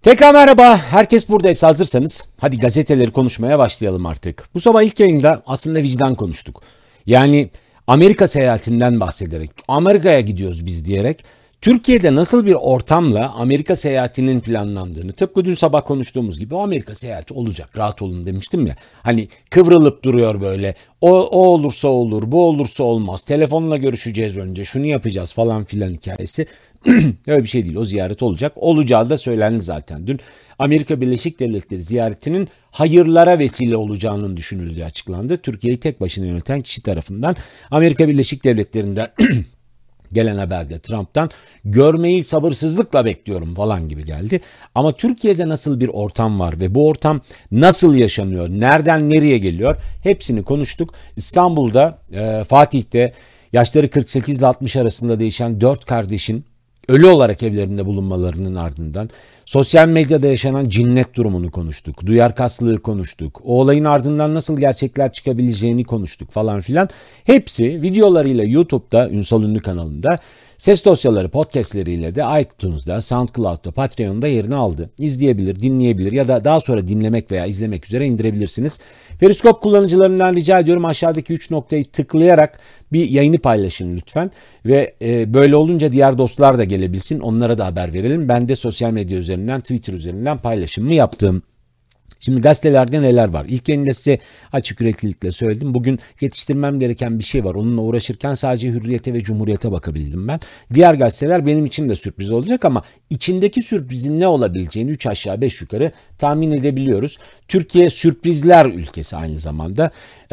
Tekrar merhaba. Herkes buradaysa hazırsanız hadi gazeteleri konuşmaya başlayalım artık. Bu sabah ilk yayında aslında vicdan konuştuk. Yani Amerika seyahatinden bahsederek, Amerika'ya gidiyoruz biz diyerek Türkiye'de nasıl bir ortamla Amerika seyahatinin planlandığını, tıpkı dün sabah konuştuğumuz gibi o Amerika seyahati olacak, rahat olun demiştim ya. Hani kıvrılıp duruyor böyle, o olursa olur, bu olursa olmaz, telefonla görüşeceğiz önce, şunu yapacağız falan filan hikayesi. Öyle bir şey değil, o ziyaret olacak. Olacağı da söylendi zaten dün. Amerika Birleşik Devletleri ziyaretinin hayırlara vesile olacağının düşünüldüğü açıklandı. Türkiye'yi tek başına yöneten kişi tarafından Amerika Birleşik Devletleri'nden gelen haberde Trump'tan görmeyi sabırsızlıkla bekliyorum falan gibi geldi. Ama Türkiye'de nasıl bir ortam var ve bu ortam nasıl yaşanıyor, nereden nereye geliyor hepsini konuştuk. İstanbul'da, Fatih'te yaşları 48 ile 60 arasında değişen 4 kardeşin ölü olarak evlerinde bulunmalarının ardından sosyal medyada yaşanan cinnet durumunu konuştuk. Duyar kaslığı konuştuk. O olayın ardından nasıl gerçekler çıkabileceğini konuştuk falan filan. Hepsi videolarıyla YouTube'da, Ünsal Ünlü kanalında, ses dosyaları, podcastleriyle de iTunes'da, SoundCloud'da, Patreon'da yerini aldı. İzleyebilir, dinleyebilir ya da daha sonra dinlemek veya izlemek üzere indirebilirsiniz. Periskop kullanıcılarından rica ediyorum aşağıdaki 3 noktayı tıklayarak bir yayını paylaşın lütfen. Ve böyle olunca diğer dostlar da gelebilsin, onlara da haber verelim. Ben de sosyal medya üzerinden, Twitter üzerinden paylaşımımı yaptım. Şimdi gazetelerde neler var? İlk yayında size açık yüreklilikle söyledim. Bugün yetiştirmem gereken bir şey var. Onunla uğraşırken sadece Hürriyet'e ve Cumhuriyet'e bakabildim ben. Diğer gazeteler benim için de sürpriz olacak ama içindeki sürprizin ne olabileceğini 3 aşağı 5 yukarı tahmin edebiliyoruz. Türkiye sürprizler ülkesi aynı zamanda.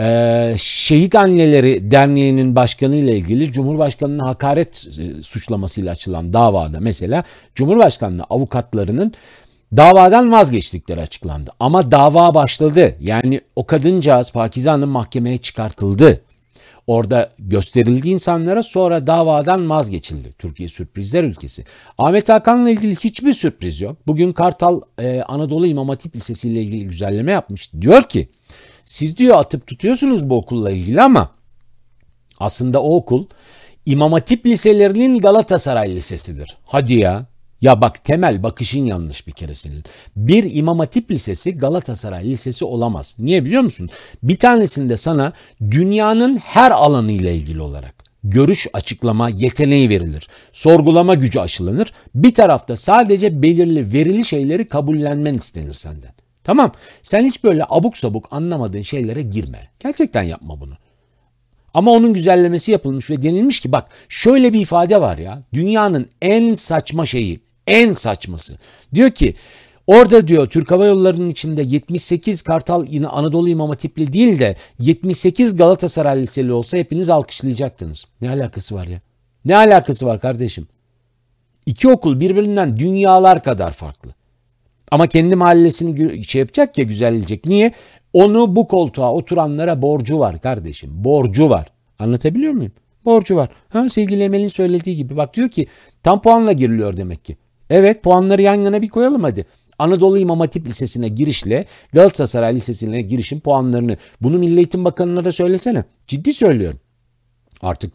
Şehit Anneleri Derneği'nin başkanı ile ilgili Cumhurbaşkanı'na hakaret suçlamasıyla açılan davada mesela Cumhurbaşkanlığı avukatlarının davadan vazgeçtikleri açıklandı. Ama dava başladı. Yani o kadıncağız Pakize Hanım mahkemeye çıkartıldı. Orada gösterildi insanlara, sonra davadan vazgeçildi. Türkiye sürprizler ülkesi. Ahmet Hakan'la ilgili hiçbir sürpriz yok. Bugün Kartal Anadolu İmam Hatip Lisesi ile ilgili güzelleme yapmış. Diyor ki siz diyor atıp tutuyorsunuz bu okulla ilgili ama aslında o okul İmam Hatip liselerinin Galatasaray Lisesi'dir. Hadi ya. Ya bak, temel bakışın yanlış bir kere senin. Bir İmam Hatip Lisesi Galatasaray Lisesi olamaz. Niye biliyor musun? Bir tanesinde sana dünyanın her alanı ile ilgili olarak görüş, açıklama yeteneği verilir. Sorgulama gücü aşılanır. Bir tarafta sadece belirli verili şeyleri kabullenmen istenir senden. Tamam. Sen hiç böyle abuk sabuk anlamadığın şeylere girme. Gerçekten yapma bunu. Ama onun güzellemesi yapılmış ve denilmiş ki bak şöyle bir ifade var ya, dünyanın en saçma şeyi, en saçması. Diyor ki orada diyor Türk Hava Yolları'nın içinde 78 Kartal Anadolu İmam Hatipli değil de 78 Galatasaray Liseli olsa hepiniz alkışlayacaktınız. Ne alakası var ya? Ne alakası var kardeşim? İki okul birbirinden dünyalar kadar farklı. Ama kendi mahallesini şey yapacak ya, güzelleyecek. Niye? Onu bu koltuğa oturanlara borcu var kardeşim. Borcu var. Anlatabiliyor muyum? Borcu var. Sevgili Emel'in söylediği gibi. Bak diyor ki tam puanla giriliyor demek ki. Evet, puanları yan yana bir koyalım hadi. Anadolu İmam Hatip Lisesi'ne girişle Galatasaray Lisesi'ne girişin puanlarını. Bunu Milli Eğitim Bakanı'na da söylesene. Ciddi söylüyorum. Artık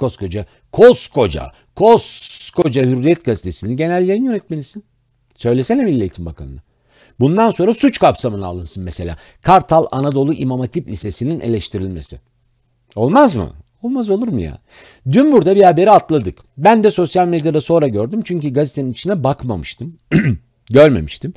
koskoca Hürriyet Gazetesi'nin genel yayın yönetmenisin. Söylesene Milli Eğitim Bakanı'na. Bundan sonra suç kapsamına alınsın mesela. Kartal Anadolu İmam Hatip Lisesi'nin eleştirilmesi. Olmaz mı? Olmaz olur mu ya? Dün burada bir haberi atladık. Ben de sosyal medyada sonra gördüm. Çünkü gazetenin içine bakmamıştım. Görmemiştim.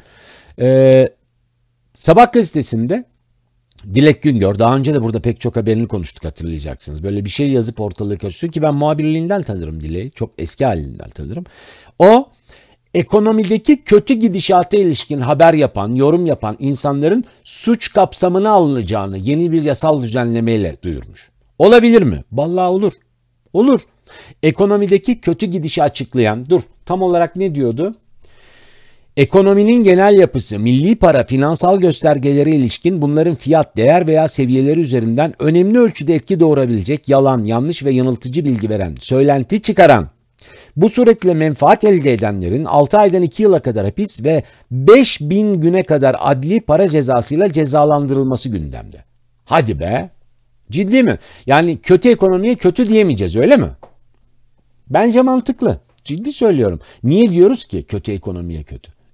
Sabah gazetesinde Dilek Güngör, daha önce de burada pek çok haberini konuştuk hatırlayacaksınız. Böyle bir şey yazıp ortalığı karıştırıyor ki ben muhabirliğinden tanırım Dilek'i. Çok eski halinden tanırım. O ekonomideki kötü gidişata ilişkin haber yapan, yorum yapan insanların suç kapsamına alınacağını yeni bir yasal düzenlemeyle duyurmuş. Olabilir mi? Vallahi olur. Olur. Ekonomideki kötü gidişi açıklayan, tam olarak ne diyordu? Ekonominin genel yapısı, milli para, finansal göstergelere ilişkin bunların fiyat, değer veya seviyeleri üzerinden önemli ölçüde etki doğurabilecek yalan, yanlış ve yanıltıcı bilgi veren, söylenti çıkaran, bu suretle menfaat elde edenlerin 6 aydan 2 yıla kadar hapis ve 5.000 güne kadar adli para cezasıyla cezalandırılması gündemde. Hadi be! Ciddi mi? Yani kötü ekonomiye kötü diyemeyeceğiz, öyle mi? Bence mantıklı. Ciddi söylüyorum. Niye diyoruz ki kötü ekonomiye kötü?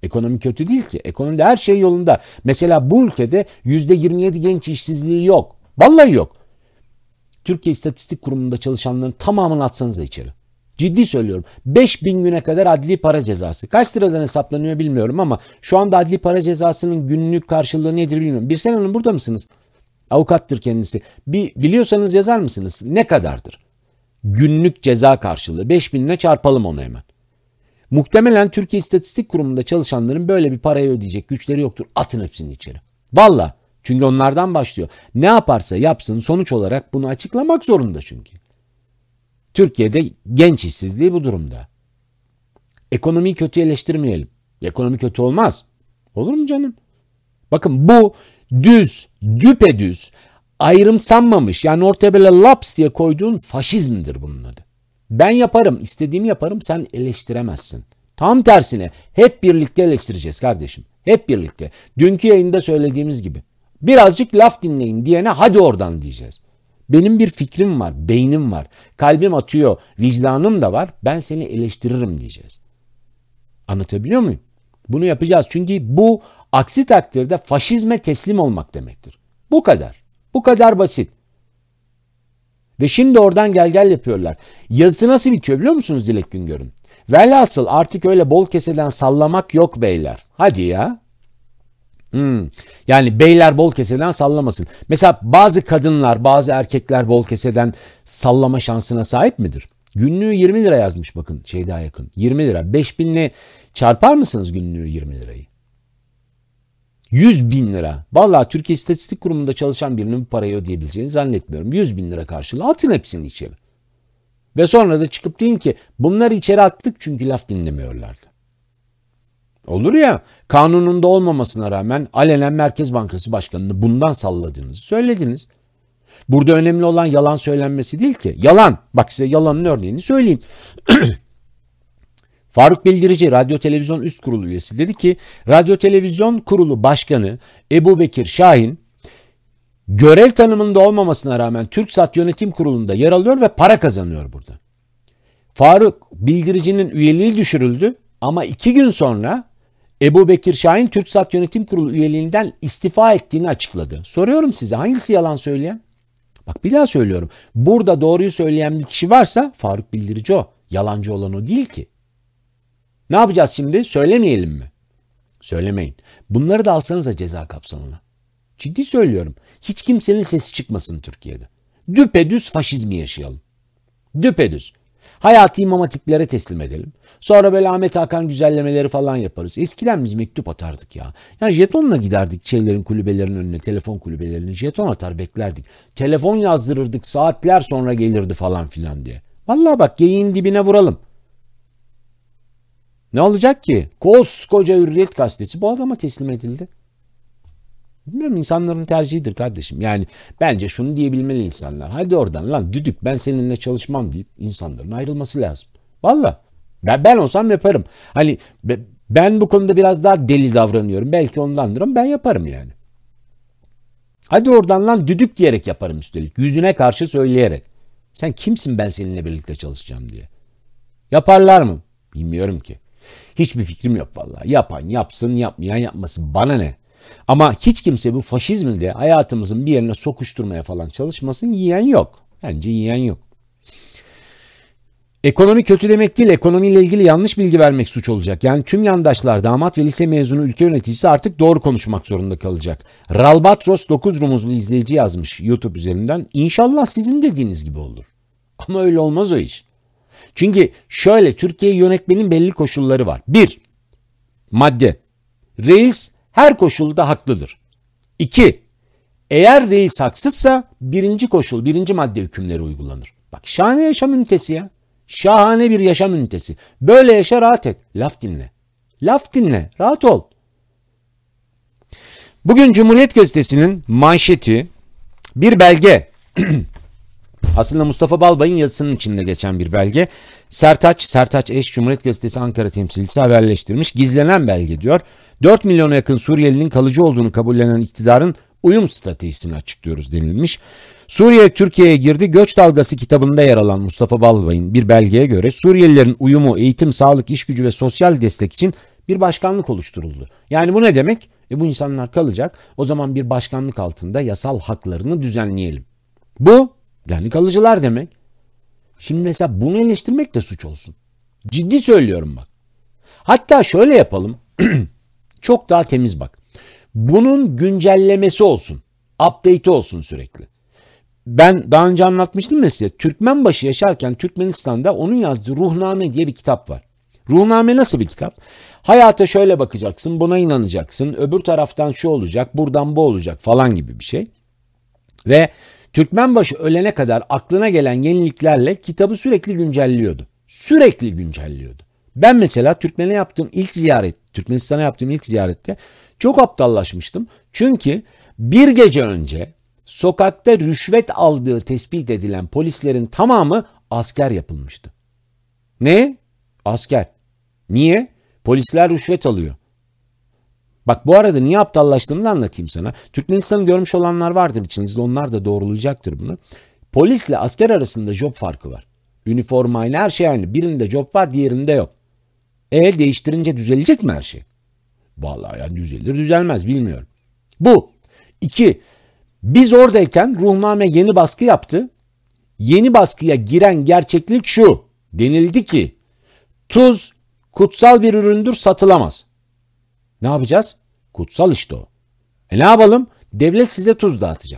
Ekonomi kötü değil ki. Ekonomide her şey yolunda. Mesela bu ülkede %27 genç işsizliği yok. Vallahi yok. Türkiye İstatistik Kurumu'nda çalışanların tamamını atsanıza içeri. Ciddi söylüyorum. 5.000 güne kadar adli para cezası. Kaç liradan hesaplanıyor bilmiyorum ama şu anda adli para cezasının günlük karşılığı nedir bilmiyorum. Birsen Hanım burada mısınız? Avukattır kendisi. Biliyorsanız yazar mısınız? Ne kadardır? Günlük ceza karşılığı. 5.000 ile çarpalım onu hemen. Muhtemelen Türkiye İstatistik Kurumu'nda çalışanların böyle bir parayı ödeyecek güçleri yoktur. Atın hepsini içeri. Valla. Çünkü onlardan başlıyor. Ne yaparsa yapsın sonuç olarak bunu açıklamak zorunda çünkü. Türkiye'de genç işsizliği bu durumda. Ekonomiyi kötü eleştirmeyelim. Ekonomi kötü olmaz. Olur mu canım? Bakın bu düz, düpedüz, ayrımsanmamış yani ortaya böyle laps diye koyduğun faşizmdir bunun adı. Ben yaparım, istediğimi yaparım, sen eleştiremezsin. Tam tersine hep birlikte eleştireceğiz kardeşim. Hep birlikte. Dünkü yayında söylediğimiz gibi. Birazcık laf dinleyin diyene hadi oradan diyeceğiz. Benim bir fikrim var, beynim var, kalbim atıyor, vicdanım da var. Ben seni eleştiririm diyeceğiz. Anlatabiliyor muyum? Bunu yapacağız çünkü bu aksi takdirde faşizme teslim olmak demektir. Bu kadar. Bu kadar basit. Ve şimdi oradan gel yapıyorlar. Yazısı nasıl bitiyor biliyor musunuz Dilek Güngör'ün? Velhasıl artık öyle bol keseden sallamak yok beyler. Hadi ya. Yani beyler bol keseden sallamasın. Mesela bazı kadınlar, bazı erkekler bol keseden sallama şansına sahip midir? Günlüğü 20 lira yazmış bakın daha yakın. 20 lira. 5.000'le çarpar mısınız günlüğü 20 lirayı? 100 bin lira. Vallahi Türkiye İstatistik Kurumu'nda çalışan birinin bu parayı ödeyebileceğini zannetmiyorum. 100 bin lira karşılığı atın hepsini içeri. Ve sonra da çıkıp deyin ki bunları içeri attık çünkü laf dinlemiyorlardı. Olur ya, kanununda olmamasına rağmen alenen Merkez Bankası Başkanı'nı bundan salladığınızı söylediniz. Burada önemli olan yalan söylenmesi değil ki. Yalan. Bak size yalanın örneğini söyleyeyim. Faruk Bildirici, Radyo Televizyon Üst Kurulu üyesi dedi ki, Radyo Televizyon Kurulu Başkanı Ebubekir Şahin, görev tanımında olmamasına rağmen TürkSat Yönetim Kurulu'nda yer alıyor ve para kazanıyor burada. Faruk Bildirici'nin üyeliği düşürüldü ama 2 gün sonra Ebubekir Şahin TürkSat Yönetim Kurulu üyeliğinden istifa ettiğini açıkladı. Soruyorum size hangisi yalan söyleyen? Bak bir daha söylüyorum. Burada doğruyu söyleyen bir kişi varsa Faruk Bildirici o. Yalancı olan o değil ki. Ne yapacağız şimdi? Söylemeyelim mi? Söylemeyin. Bunları da alsanıza ceza kapsamına. Ciddi söylüyorum. Hiç kimsenin sesi çıkmasın Türkiye'de. Düpedüz faşizmi yaşayalım. Düpedüz. Hayatı imam hatiplere teslim edelim. Sonra böyle Ahmet Hakan güzellemeleri falan yaparız. Eskiden biz mektup atardık ya. Yani jetonla giderdik şeylerin kulübelerinin önüne, telefon kulübelerine. Jeton atar beklerdik. Telefon yazdırırdık saatler sonra gelirdi falan filan diye. Vallahi bak geyiğin dibine vuralım. Ne olacak ki? Koskoca Hürriyet gazetesi bu adama teslim edildi. Bilmiyorum insanların tercihidir kardeşim. Yani bence şunu diyebilmeli insanlar. Hadi oradan lan düdük ben seninle çalışmam deyip insanların ayrılması lazım. Valla ben olsam yaparım. Hani ben bu konuda biraz daha deli davranıyorum. Belki ondandır ama ben yaparım yani. Hadi oradan lan düdük diyerek yaparım üstelik. Yüzüne karşı söyleyerek. Sen kimsin ben seninle birlikte çalışacağım diye. Yaparlar mı? Bilmiyorum ki. Hiçbir fikrim yok vallahi. Yapan yapsın, yapmayan yapmasın. Bana ne? Ama hiç kimse bu faşizmi de hayatımızın bir yerine sokuşturmaya falan çalışmasın. Yiyen yok. Bence yiyen yok. Ekonomi kötü demek değil. Ekonomiyle ilgili yanlış bilgi vermek suç olacak. Yani tüm yandaşlar damat ve lise mezunu ülke yöneticisi artık doğru konuşmak zorunda kalacak. Ralbatros 9 rumuzlu izleyici yazmış YouTube üzerinden. İnşallah sizin dediğiniz gibi olur. Ama öyle olmaz o iş. Çünkü şöyle Türkiye yönetmenin belli koşulları var. 1. Madde. Reis her koşulda haklıdır. 2. Eğer reis haksızsa birinci koşul, birinci madde hükümleri uygulanır. Bak şahane yaşam ünitesi ya. Şahane bir yaşam ünitesi. Böyle yaşa rahat et. Laf dinle. Laf dinle. Rahat ol. Bugün Cumhuriyet Gazetesi'nin manşeti bir belge. Aslında Mustafa Balbay'ın yazısının içinde geçen bir belge. Sertaç Eş Cumhuriyet Gazetesi Ankara temsilcisi haberleştirmiş. Gizlenen belge diyor. 4 milyona yakın Suriyelinin kalıcı olduğunu kabullenen iktidarın uyum stratejisini açıklıyoruz denilmiş. Suriye Türkiye'ye girdi. Göç Dalgası kitabında yer alan Mustafa Balbay'ın bir belgeye göre Suriyelilerin uyumu, eğitim, sağlık, iş gücü ve sosyal destek için Bir başkanlık oluşturuldu. Yani bu ne demek? Bu insanlar kalacak. O zaman bir başkanlık altında yasal haklarını düzenleyelim. Bu yani kalıcılar demek. Şimdi mesela bunu eleştirmek de suç olsun. Ciddi söylüyorum bak. Hatta şöyle yapalım. Çok daha temiz bak. Bunun güncellemesi olsun. Update olsun sürekli. Ben daha önce anlatmıştım ya size. Türkmenbaşı yaşarken Türkmenistan'da onun yazdığı Ruhname diye bir kitap var. Ruhname nasıl bir kitap? Hayata şöyle bakacaksın, buna inanacaksın, öbür taraftan şu olacak, buradan bu olacak falan gibi bir şey. Ve Türkmenbaşı ölene kadar aklına gelen yeniliklerle kitabı sürekli güncelliyordu. Sürekli güncelliyordu. Ben mesela Türkmenistan'a yaptığım ilk ziyarette çok aptallaşmıştım. Çünkü bir gece önce sokakta rüşvet aldığı tespit edilen polislerin tamamı asker yapılmıştı. Ne? Asker. Niye? Polisler rüşvet alıyor. Bak bu arada niye aptallaştığımı da anlatayım sana. Türkmenistan'ı görmüş olanlar vardır içinizde, onlar da doğrulayacaktır bunu. Polisle asker arasında job farkı var. Üniforma aynı, her şey aynı. Birinde job var, diğerinde yok. Değiştirince düzelecek mi her şey? Vallahi yani düzelir düzelmez bilmiyorum. Bu. 2. Biz oradayken Ruhname yeni baskı yaptı. Yeni baskıya giren gerçeklik şu. Denildi ki tuz kutsal bir üründür, satılamaz. Ne yapacağız? Kutsal işte o. Ne yapalım? Devlet size tuz dağıtacak.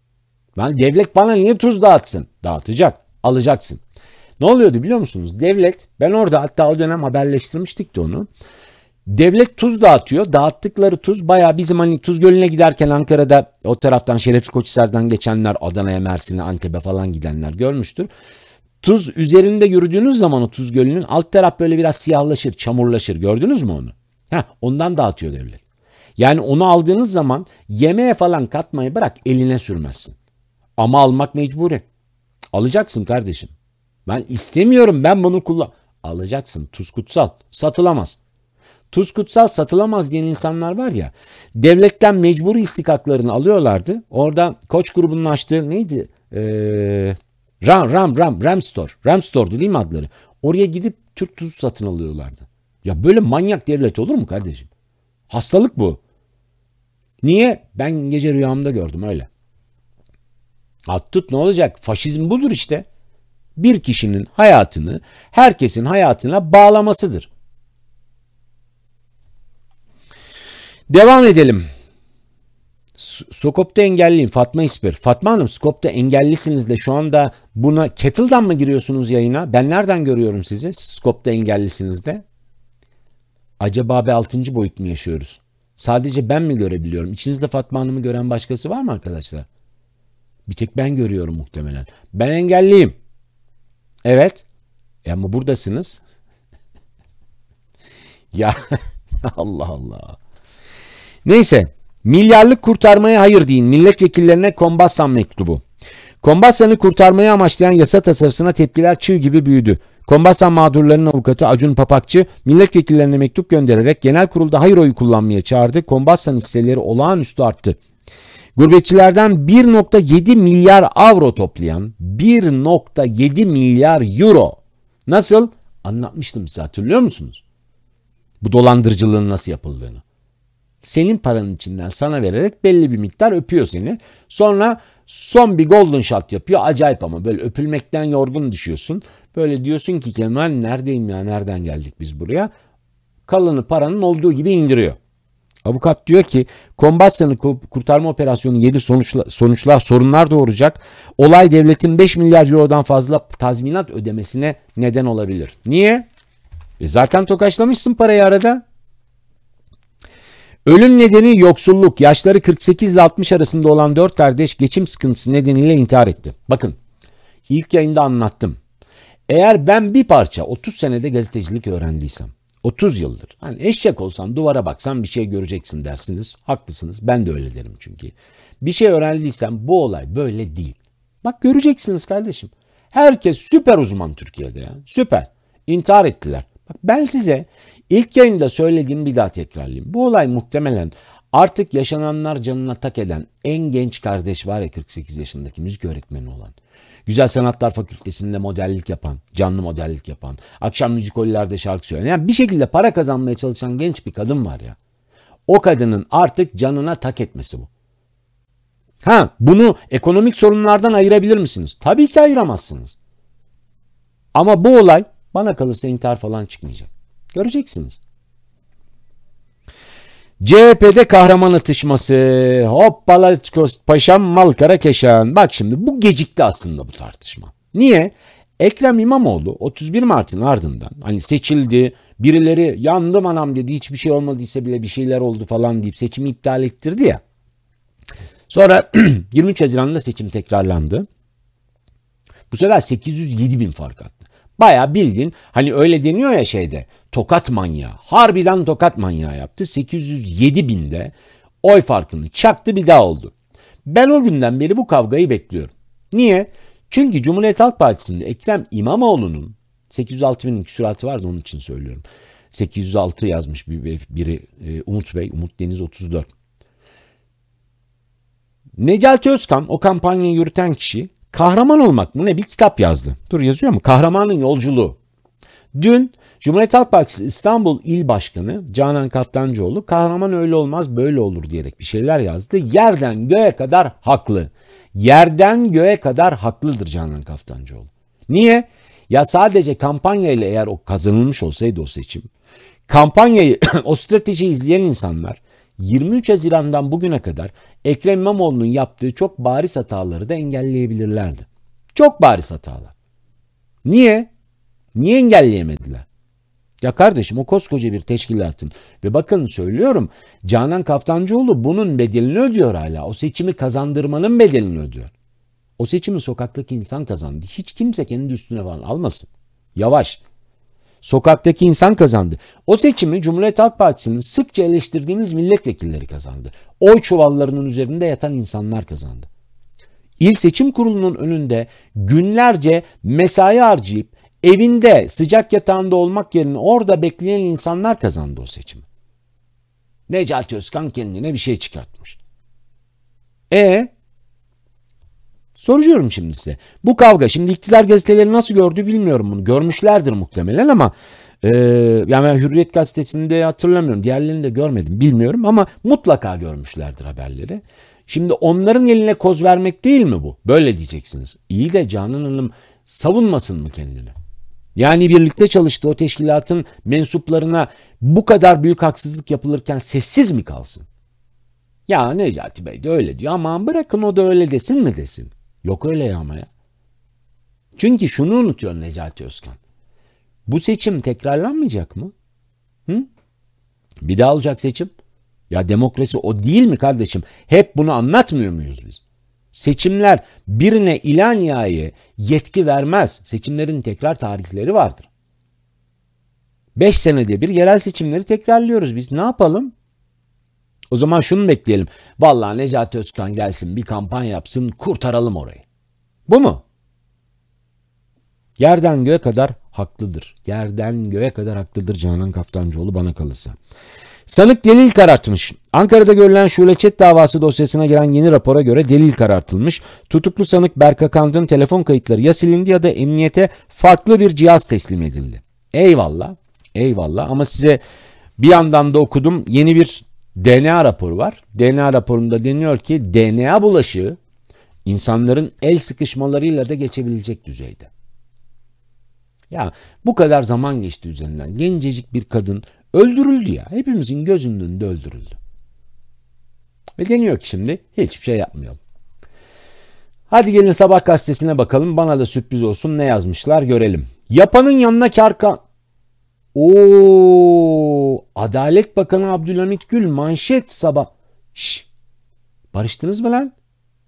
Devlet bana niye tuz dağıtsın? Dağıtacak. Alacaksın. Ne oluyordu biliyor musunuz? Devlet, ben orada hatta o dönem haberleştirmiştik de onu. Devlet tuz dağıtıyor. Dağıttıkları tuz bayağı bizim hani Tuz Gölü'ne giderken Ankara'da o taraftan Şerefli Koçhisar'dan geçenler, Adana'ya, Mersin'e, Antep'e falan gidenler görmüştür. Tuz üzerinde yürüdüğünüz zaman o Tuz Gölü'nün alt taraf böyle biraz siyahlaşır, çamurlaşır. Gördünüz mü onu? Ondan dağıtıyor devlet. Yani onu aldığınız zaman yemeğe falan katmayı bırak, eline sürmezsin. Ama almak mecburi. Alacaksın kardeşim. Ben istemiyorum, ben bunu alacaksın. Tuz kutsal. Satılamaz. Tuz kutsal, satılamaz diyen insanlar var ya, devletten mecburi istikaklarını alıyorlardı. Orada Koç grubunun açtığı neydi? Ram Store. Ram Store'du değil mi adları? Oraya gidip Türk tuzu satın alıyorlardı. Ya böyle manyak devlet olur mu kardeşim? Hastalık bu. Niye? Ben gece rüyamda gördüm öyle. At tut ne olacak? Faşizm budur işte. Bir kişinin hayatını herkesin hayatına bağlamasıdır. Devam edelim. Skop'ta engelliyim. Fatma İsper. Fatma Hanım, Skop'ta engellisiniz de şu anda buna Kettle'dan mı giriyorsunuz yayına? Ben nereden görüyorum sizi? Skop'ta engellisiniz de. Acaba bir 6. boyut mu yaşıyoruz? Sadece ben mi görebiliyorum? İçinizde Fatma Hanım'ı gören başkası var mı arkadaşlar? Bir tek ben görüyorum muhtemelen. Ben engelliyim. Evet. Ama buradasınız. Ya Allah Allah. Neyse. Milyarlık kurtarmaya hayır deyin. Milletvekillerine Kombassan mektubu. Kombassan'ı kurtarmayı amaçlayan yasa tasarısına tepkiler çığ gibi büyüdü. Kombassan mağdurlarının avukatı Acun Papakçı milletvekillerine mektup göndererek genel kurulda hayır oyu kullanmaya çağırdı. Kombassan hisseleri olağanüstü arttı. Gurbetçilerden 1,7 milyar avro toplayan 1,7 milyar euro. Nasıl? Anlatmıştım size, hatırlıyor musunuz? Bu dolandırıcılığın nasıl yapıldığını. Senin paranın içinden sana vererek belli bir miktar öpüyor seni. Sonra son bir golden shot yapıyor. Acayip ama böyle öpülmekten yorgun düşüyorsun. Böyle diyorsun ki Kemal neredeyim ya, nereden geldik biz buraya? Kalanı paranın olduğu gibi indiriyor. Avukat diyor ki Kombassan'ı kurtarma operasyonu 7 sorunlar doğuracak. Olay devletin 5 milyar eurodan fazla tazminat ödemesine neden olabilir. Niye? Zaten tokaçlamışsın parayı arada. Ölüm nedeni yoksulluk. Yaşları 48 ile 60 arasında olan 4 kardeş geçim sıkıntısı nedeniyle intihar etti. Bakın ilk yayında anlattım. Eğer ben bir parça 30 senede gazetecilik öğrendiysem, 30 yıldır. Hani eşek olsan duvara baksan bir şey göreceksin dersiniz. Haklısınız. Ben de öyle derim çünkü. Bir şey öğrendiysem bu olay böyle değil. Bak göreceksiniz kardeşim. Herkes süper uzman Türkiye'de ya. Süper. İntihar ettiler. Bak ben size ilk yayında söylediğimi bir daha tekrarlayayım. Bu olay muhtemelen artık yaşananlar canına tak eden en genç kardeş var ya, 48 yaşındaki müzik öğretmeni olan. Güzel Sanatlar Fakültesi'nde modellik yapan, canlı modellik yapan, akşam müzikollerde şarkı söyleyen, yani bir şekilde para kazanmaya çalışan genç bir kadın var ya. O kadının artık canına tak etmesi bu. Ha, bunu ekonomik sorunlardan ayırabilir misiniz? Tabii ki ayıramazsınız. Ama bu olay bana kalırsa intihar falan çıkmayacak. Göreceksiniz. CHP'de kahraman atışması. Hoppala paşam Malkara Keşan. Bak şimdi bu gecikti aslında bu tartışma. Niye? Ekrem İmamoğlu 31 Mart'ın ardından hani seçildi, birileri yandım anam dedi, hiçbir şey olmadıysa bile bir şeyler oldu falan deyip seçimi iptal ettirdi ya. Sonra 23 Haziran'da seçim tekrarlandı. Bu sefer 807 bin fark attı. Bayağı bildiğin hani öyle deniyor ya şeyde, tokat manyağı. Harbiden tokat manyağı yaptı. 807 binde oy farkını çaktı, bir daha oldu. Ben o günden beri bu kavgayı bekliyorum. Niye? Çünkü Cumhuriyet Halk Partisi'nde Ekrem İmamoğlu'nun 806 binin küsuratı vardı, onun için söylüyorum. 806 yazmış biri, Umut Bey, Umut Deniz 34. Necati Özkan, o kampanyayı yürüten kişi, kahraman olmak mı ne, bir kitap yazdı. Dur, yazıyor mu? Kahramanın Yolculuğu. Dün Cumhuriyet Halk Partisi İstanbul İl Başkanı Canan Kaftancıoğlu kahraman öyle olmaz böyle olur diyerek bir şeyler yazdı. Yerden göğe kadar haklı. Yerden göğe kadar haklıdır Canan Kaftancıoğlu. Niye? Ya sadece kampanyayla, eğer o kazanılmış olsaydı o seçim, kampanyayı o stratejiyi izleyen insanlar 23 Haziran'dan bugüne kadar Ekrem İmamoğlu'nun yaptığı çok bariz hataları da engelleyebilirlerdi. Çok bariz hatalar. Niye? Niye engelleyemediler? Ya kardeşim, o koskoca bir teşkilatın ve bakın söylüyorum, Canan Kaftancıoğlu bunun bedelini ödüyor hala. O seçimi kazandırmanın bedelini ödüyor. O seçimi sokaktaki insan kazandı. Hiç kimse kendi üstüne falan almasın. Yavaş. Sokaktaki insan kazandı. O seçimi Cumhuriyet Halk Partisi'nin sıkça eleştirdiğimiz milletvekilleri kazandı. Oy çuvallarının üzerinde yatan insanlar kazandı. İl Seçim Kurulu'nun önünde günlerce mesai harcayıp evinde sıcak yatağında olmak yerine orada bekleyen insanlar kazandı o seçimi. Necati Özkan kendine bir şey çıkartmış. Soruyorum şimdi size. Bu kavga, şimdi iktidar gazeteleri nasıl gördü bilmiyorum bunu. Görmüşlerdir muhtemelen ama yani ben Hürriyet gazetesinde hatırlamıyorum. Diğerlerini de görmedim, bilmiyorum ama mutlaka görmüşlerdir haberleri. Şimdi onların eline koz vermek değil mi bu? Böyle diyeceksiniz. İyi de Canan Hanım savunmasın mı kendini? Yani birlikte çalıştığı o teşkilatın mensuplarına bu kadar büyük haksızlık yapılırken sessiz mi kalsın? Ya Necati Bey de öyle diyor, aman bırakın o da öyle desin mi desin? Yok öyle ya ama ya. Çünkü şunu unutuyor Necati Özkan. Bu seçim tekrarlanmayacak mı? Hı? Bir daha olacak seçim. Ya demokrasi o değil mi kardeşim? Hep bunu anlatmıyor muyuz biz? Seçimler birine ilaniyeye yetki vermez. Seçimlerin tekrar tarihleri vardır. 5 senede bir yerel seçimleri tekrarlıyoruz biz. Ne yapalım? O zaman şunu bekleyelim. Vallahi Necati Özkan gelsin, bir kampanya yapsın, kurtaralım orayı. Bu mu? Yerden göğe kadar haklıdır. Yerden göğe kadar haklıdır Canan Kaftancıoğlu bana kalırsa. Sanık delil karartmış. Ankara'da görülen Şule Çet davası dosyasına gelen yeni rapora göre delil karartılmış. Tutuklu sanık Berk Akand'ın telefon kayıtları ya silindi ya da emniyete farklı bir cihaz teslim edildi. Eyvallah, eyvallah, ama size bir yandan da okudum, yeni bir DNA raporu var. DNA raporunda deniyor ki DNA bulaşığı insanların el sıkışmalarıyla da geçebilecek düzeyde. Ya bu kadar zaman geçti üzerinden. Gencecik bir kadın öldürüldü ya. Hepimizin gözünün önünde öldürüldü. Ve deniyor ki şimdi hiçbir şey yapmayalım. Hadi gelin Sabah gazetesine bakalım. Bana da sürpriz olsun, ne yazmışlar görelim. Yapanın yanına kar Adalet Bakanı Abdülhamit Gül manşet Sabah. Barıştınız mı lan?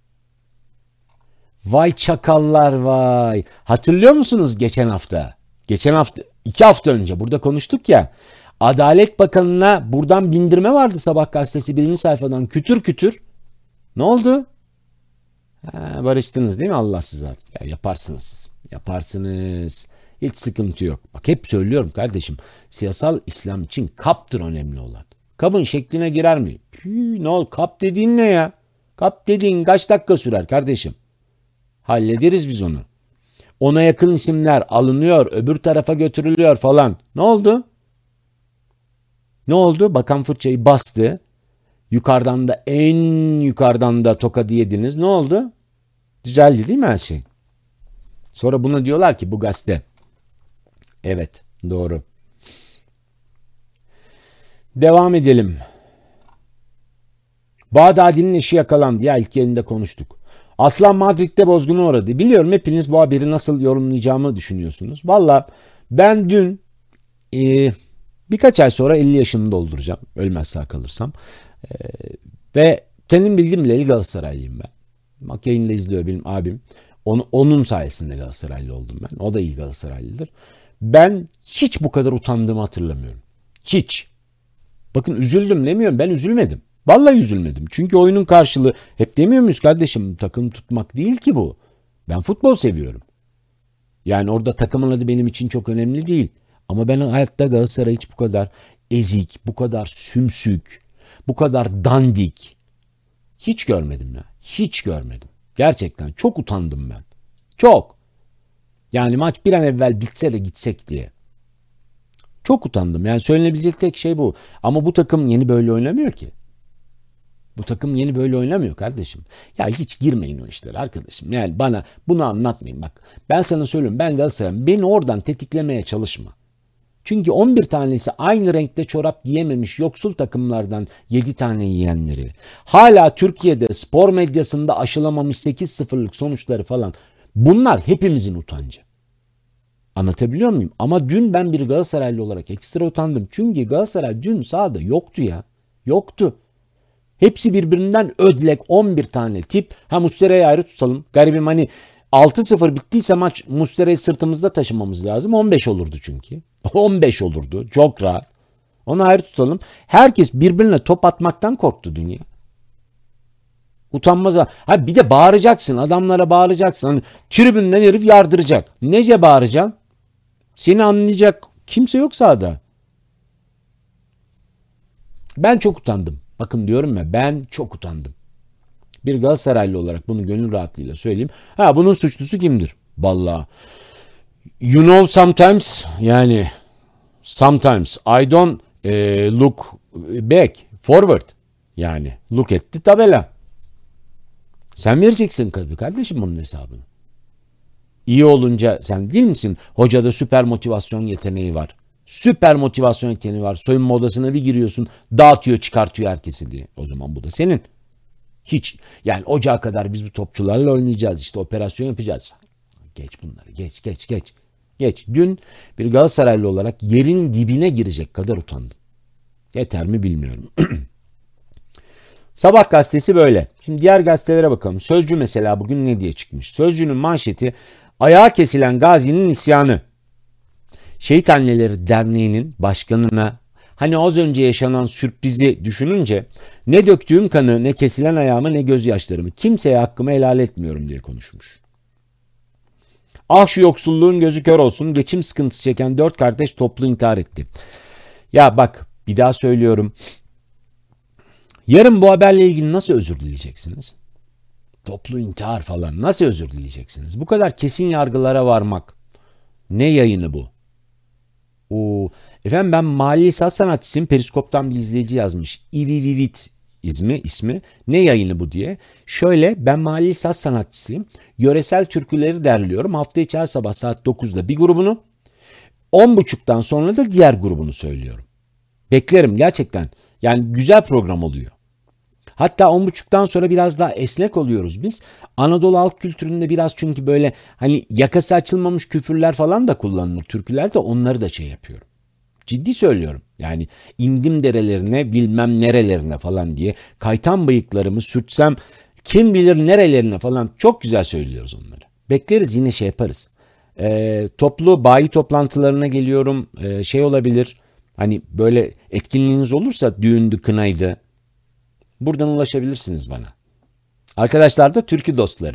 Vay çakallar vay. Hatırlıyor musunuz geçen hafta? Geçen hafta, 2 hafta önce burada konuştuk ya. Adalet Bakanı'na buradan bindirme vardı Sabah gazetesi 1. sayfadan kütür kütür. Ne oldu? Barıştınız değil mi? Allah sizi artık. Ya yaparsınız siz. Yaparsınız. Hiç sıkıntı yok. Bak hep söylüyorum kardeşim. Siyasal İslam için kaptır önemli olan. Kabın şekline girer mi? Ne ol? Kap dediğin ne ya? Kap dediğin kaç dakika sürer kardeşim? Hallederiz biz onu. Ona yakın isimler alınıyor, öbür tarafa götürülüyor falan. Ne oldu? Ne oldu? Bakan fırçayı bastı. Yukarıdan da en yukarıdan da tokadı yediniz. Ne oldu? Düzeldi değil mi her şey? Sonra buna diyorlar ki bu gazete. Evet, doğru. Devam edelim. Bağdadi'nin eşi yakalandı. Ya ilk yayında konuştuk. Aslan Madrid'de bozguna uğradı. Biliyorum hepiniz bu haberi nasıl yorumlayacağımı düşünüyorsunuz. Valla ben dün birkaç ay sonra 50 yaşını dolduracağım. Ölmez sağ kalırsam. Ve kendim bildiğim bileli Galatasaraylıyım ben. Bak yayında izliyor benim abim. Onun sayesinde Galatasaraylı oldum ben. O da iyi Galatasaraylıdır. Ben hiç bu kadar utandığımı hatırlamıyorum. Hiç. Bakın üzüldüm demiyorum. Ben üzülmedim. Vallahi üzülmedim. Çünkü oyunun karşılığı hep demiyor muyuz kardeşim takım tutmak değil ki bu. Ben futbol seviyorum. Yani orada takımın adı benim için çok önemli değil. Ama ben hayatta Galatasaray'ı hiç bu kadar ezik, bu kadar sümsük, bu kadar dandik hiç görmedim ya. Hiç görmedim. Gerçekten çok utandım ben. Çok. Yani maç bir an evvel bitse de gitsek diye. Çok utandım. Yani söylenebilecek tek şey bu. Ama bu takım yeni böyle oynamıyor ki. Bu takım yeni böyle oynamıyor kardeşim. Ya hiç girmeyin o işlere arkadaşım. Yani bana bunu anlatmayın bak. Ben sana söylüyorum ben Galatasaray'ım. Beni oradan tetiklemeye çalışma. Çünkü 11 tanesi aynı renkte çorap giyememiş yoksul takımlardan 7 tane yiyenleri. Hala Türkiye'de spor medyasında aşılamamış 8-0'lık sonuçları falan. Bunlar hepimizin utancı. Anlatabiliyor muyum? Ama dün ben bir Galatasaraylı olarak ekstra utandım. Çünkü Galatasaray dün sahada yoktu ya. Yoktu. Hepsi birbirinden ödlek 11 tane tip. Ha Muslera'yı ayrı tutalım. Garibim hani 6-0 bittiyse maç Muslera'yı sırtımızda taşımamız lazım. 15 olurdu çünkü. 15 olurdu. Çok rahat. Onu ayrı tutalım. Herkes birbirine top atmaktan korktu dünya. Utanmaz. Ha bir de bağıracaksın. Adamlara bağıracaksın. Hani tribünden herif yardıracak. Nece bağıracaksın? Seni anlayacak kimse yok sahada. Ben çok utandım. Bakın diyorum ya ben çok utandım. Bir Galatasaraylı olarak bunu gönül rahatlığıyla söyleyeyim. Ha bunun suçlusu kimdir? Vallahi. You know sometimes yani sometimes I don't look back forward. Yani look at the tabela. Sen vereceksin kardeşim bunun hesabını. İyi olunca sen değil misin? Hocada süper motivasyon yeteneği var. Süper motivasyon yeteneği var. Soyunma odasına bir giriyorsun dağıtıyor çıkartıyor herkesi diye. O zaman bu da senin. Hiç yani ocağa kadar biz bu topçularla oynayacağız işte operasyon yapacağız. Geç bunları geç. Geç. Dün bir Galatasaraylı olarak yerin dibine girecek kadar utandım. Yeter mi bilmiyorum. Sabah gazetesi böyle. Şimdi diğer gazetelere bakalım. Sözcü mesela bugün ne diye çıkmış? Sözcünün manşeti ayağı kesilen Gazi'nin isyanı. Şehit Anneleri Derneği'nin başkanına hani az önce yaşanan sürprizi düşününce ne döktüğüm kanı ne kesilen ayağımı ne gözyaşlarımı kimseye hakkımı helal etmiyorum diye konuşmuş. Ah şu yoksulluğun gözü kör olsun geçim sıkıntısı çeken 4 kardeş toplu intihar etti. Ya bak bir daha söylüyorum. Yarın bu haberle ilgili nasıl özür dileyeceksiniz? Toplu intihar falan nasıl özür dileyeceksiniz? Bu kadar kesin yargılara varmak. Ne yayını bu? Efendim ben mali sanat sanatçısıyım. Periskop'tan bir izleyici yazmış. İvivivit ismi. Ne yayını bu diye. Şöyle ben mali saz sanatçısıyım. Yöresel türküleri derliyorum. Hafta içi her sabah saat 9'da bir grubunu. 10.30'dan sonra da diğer grubunu söylüyorum. Beklerim gerçekten. Yani güzel program oluyor. Hatta 10.30'dan sonra biraz daha esnek oluyoruz biz. Anadolu halk kültüründe biraz çünkü böyle hani yakası açılmamış küfürler falan da kullanılır. Türkülerde onları da şey yapıyorum. Ciddi söylüyorum. Yani indim derelerine bilmem nerelerine falan diye kaytan bıyıklarımı sürtsem kim bilir nerelerine falan çok güzel söylüyoruz onları. Bekleriz yine şey yaparız. Toplu bayi toplantılarına geliyorum. Şey olabilir hani böyle etkinliğiniz olursa düğündü kınaydı. Buradan ulaşabilirsiniz bana. Arkadaşlar da türkü dostları.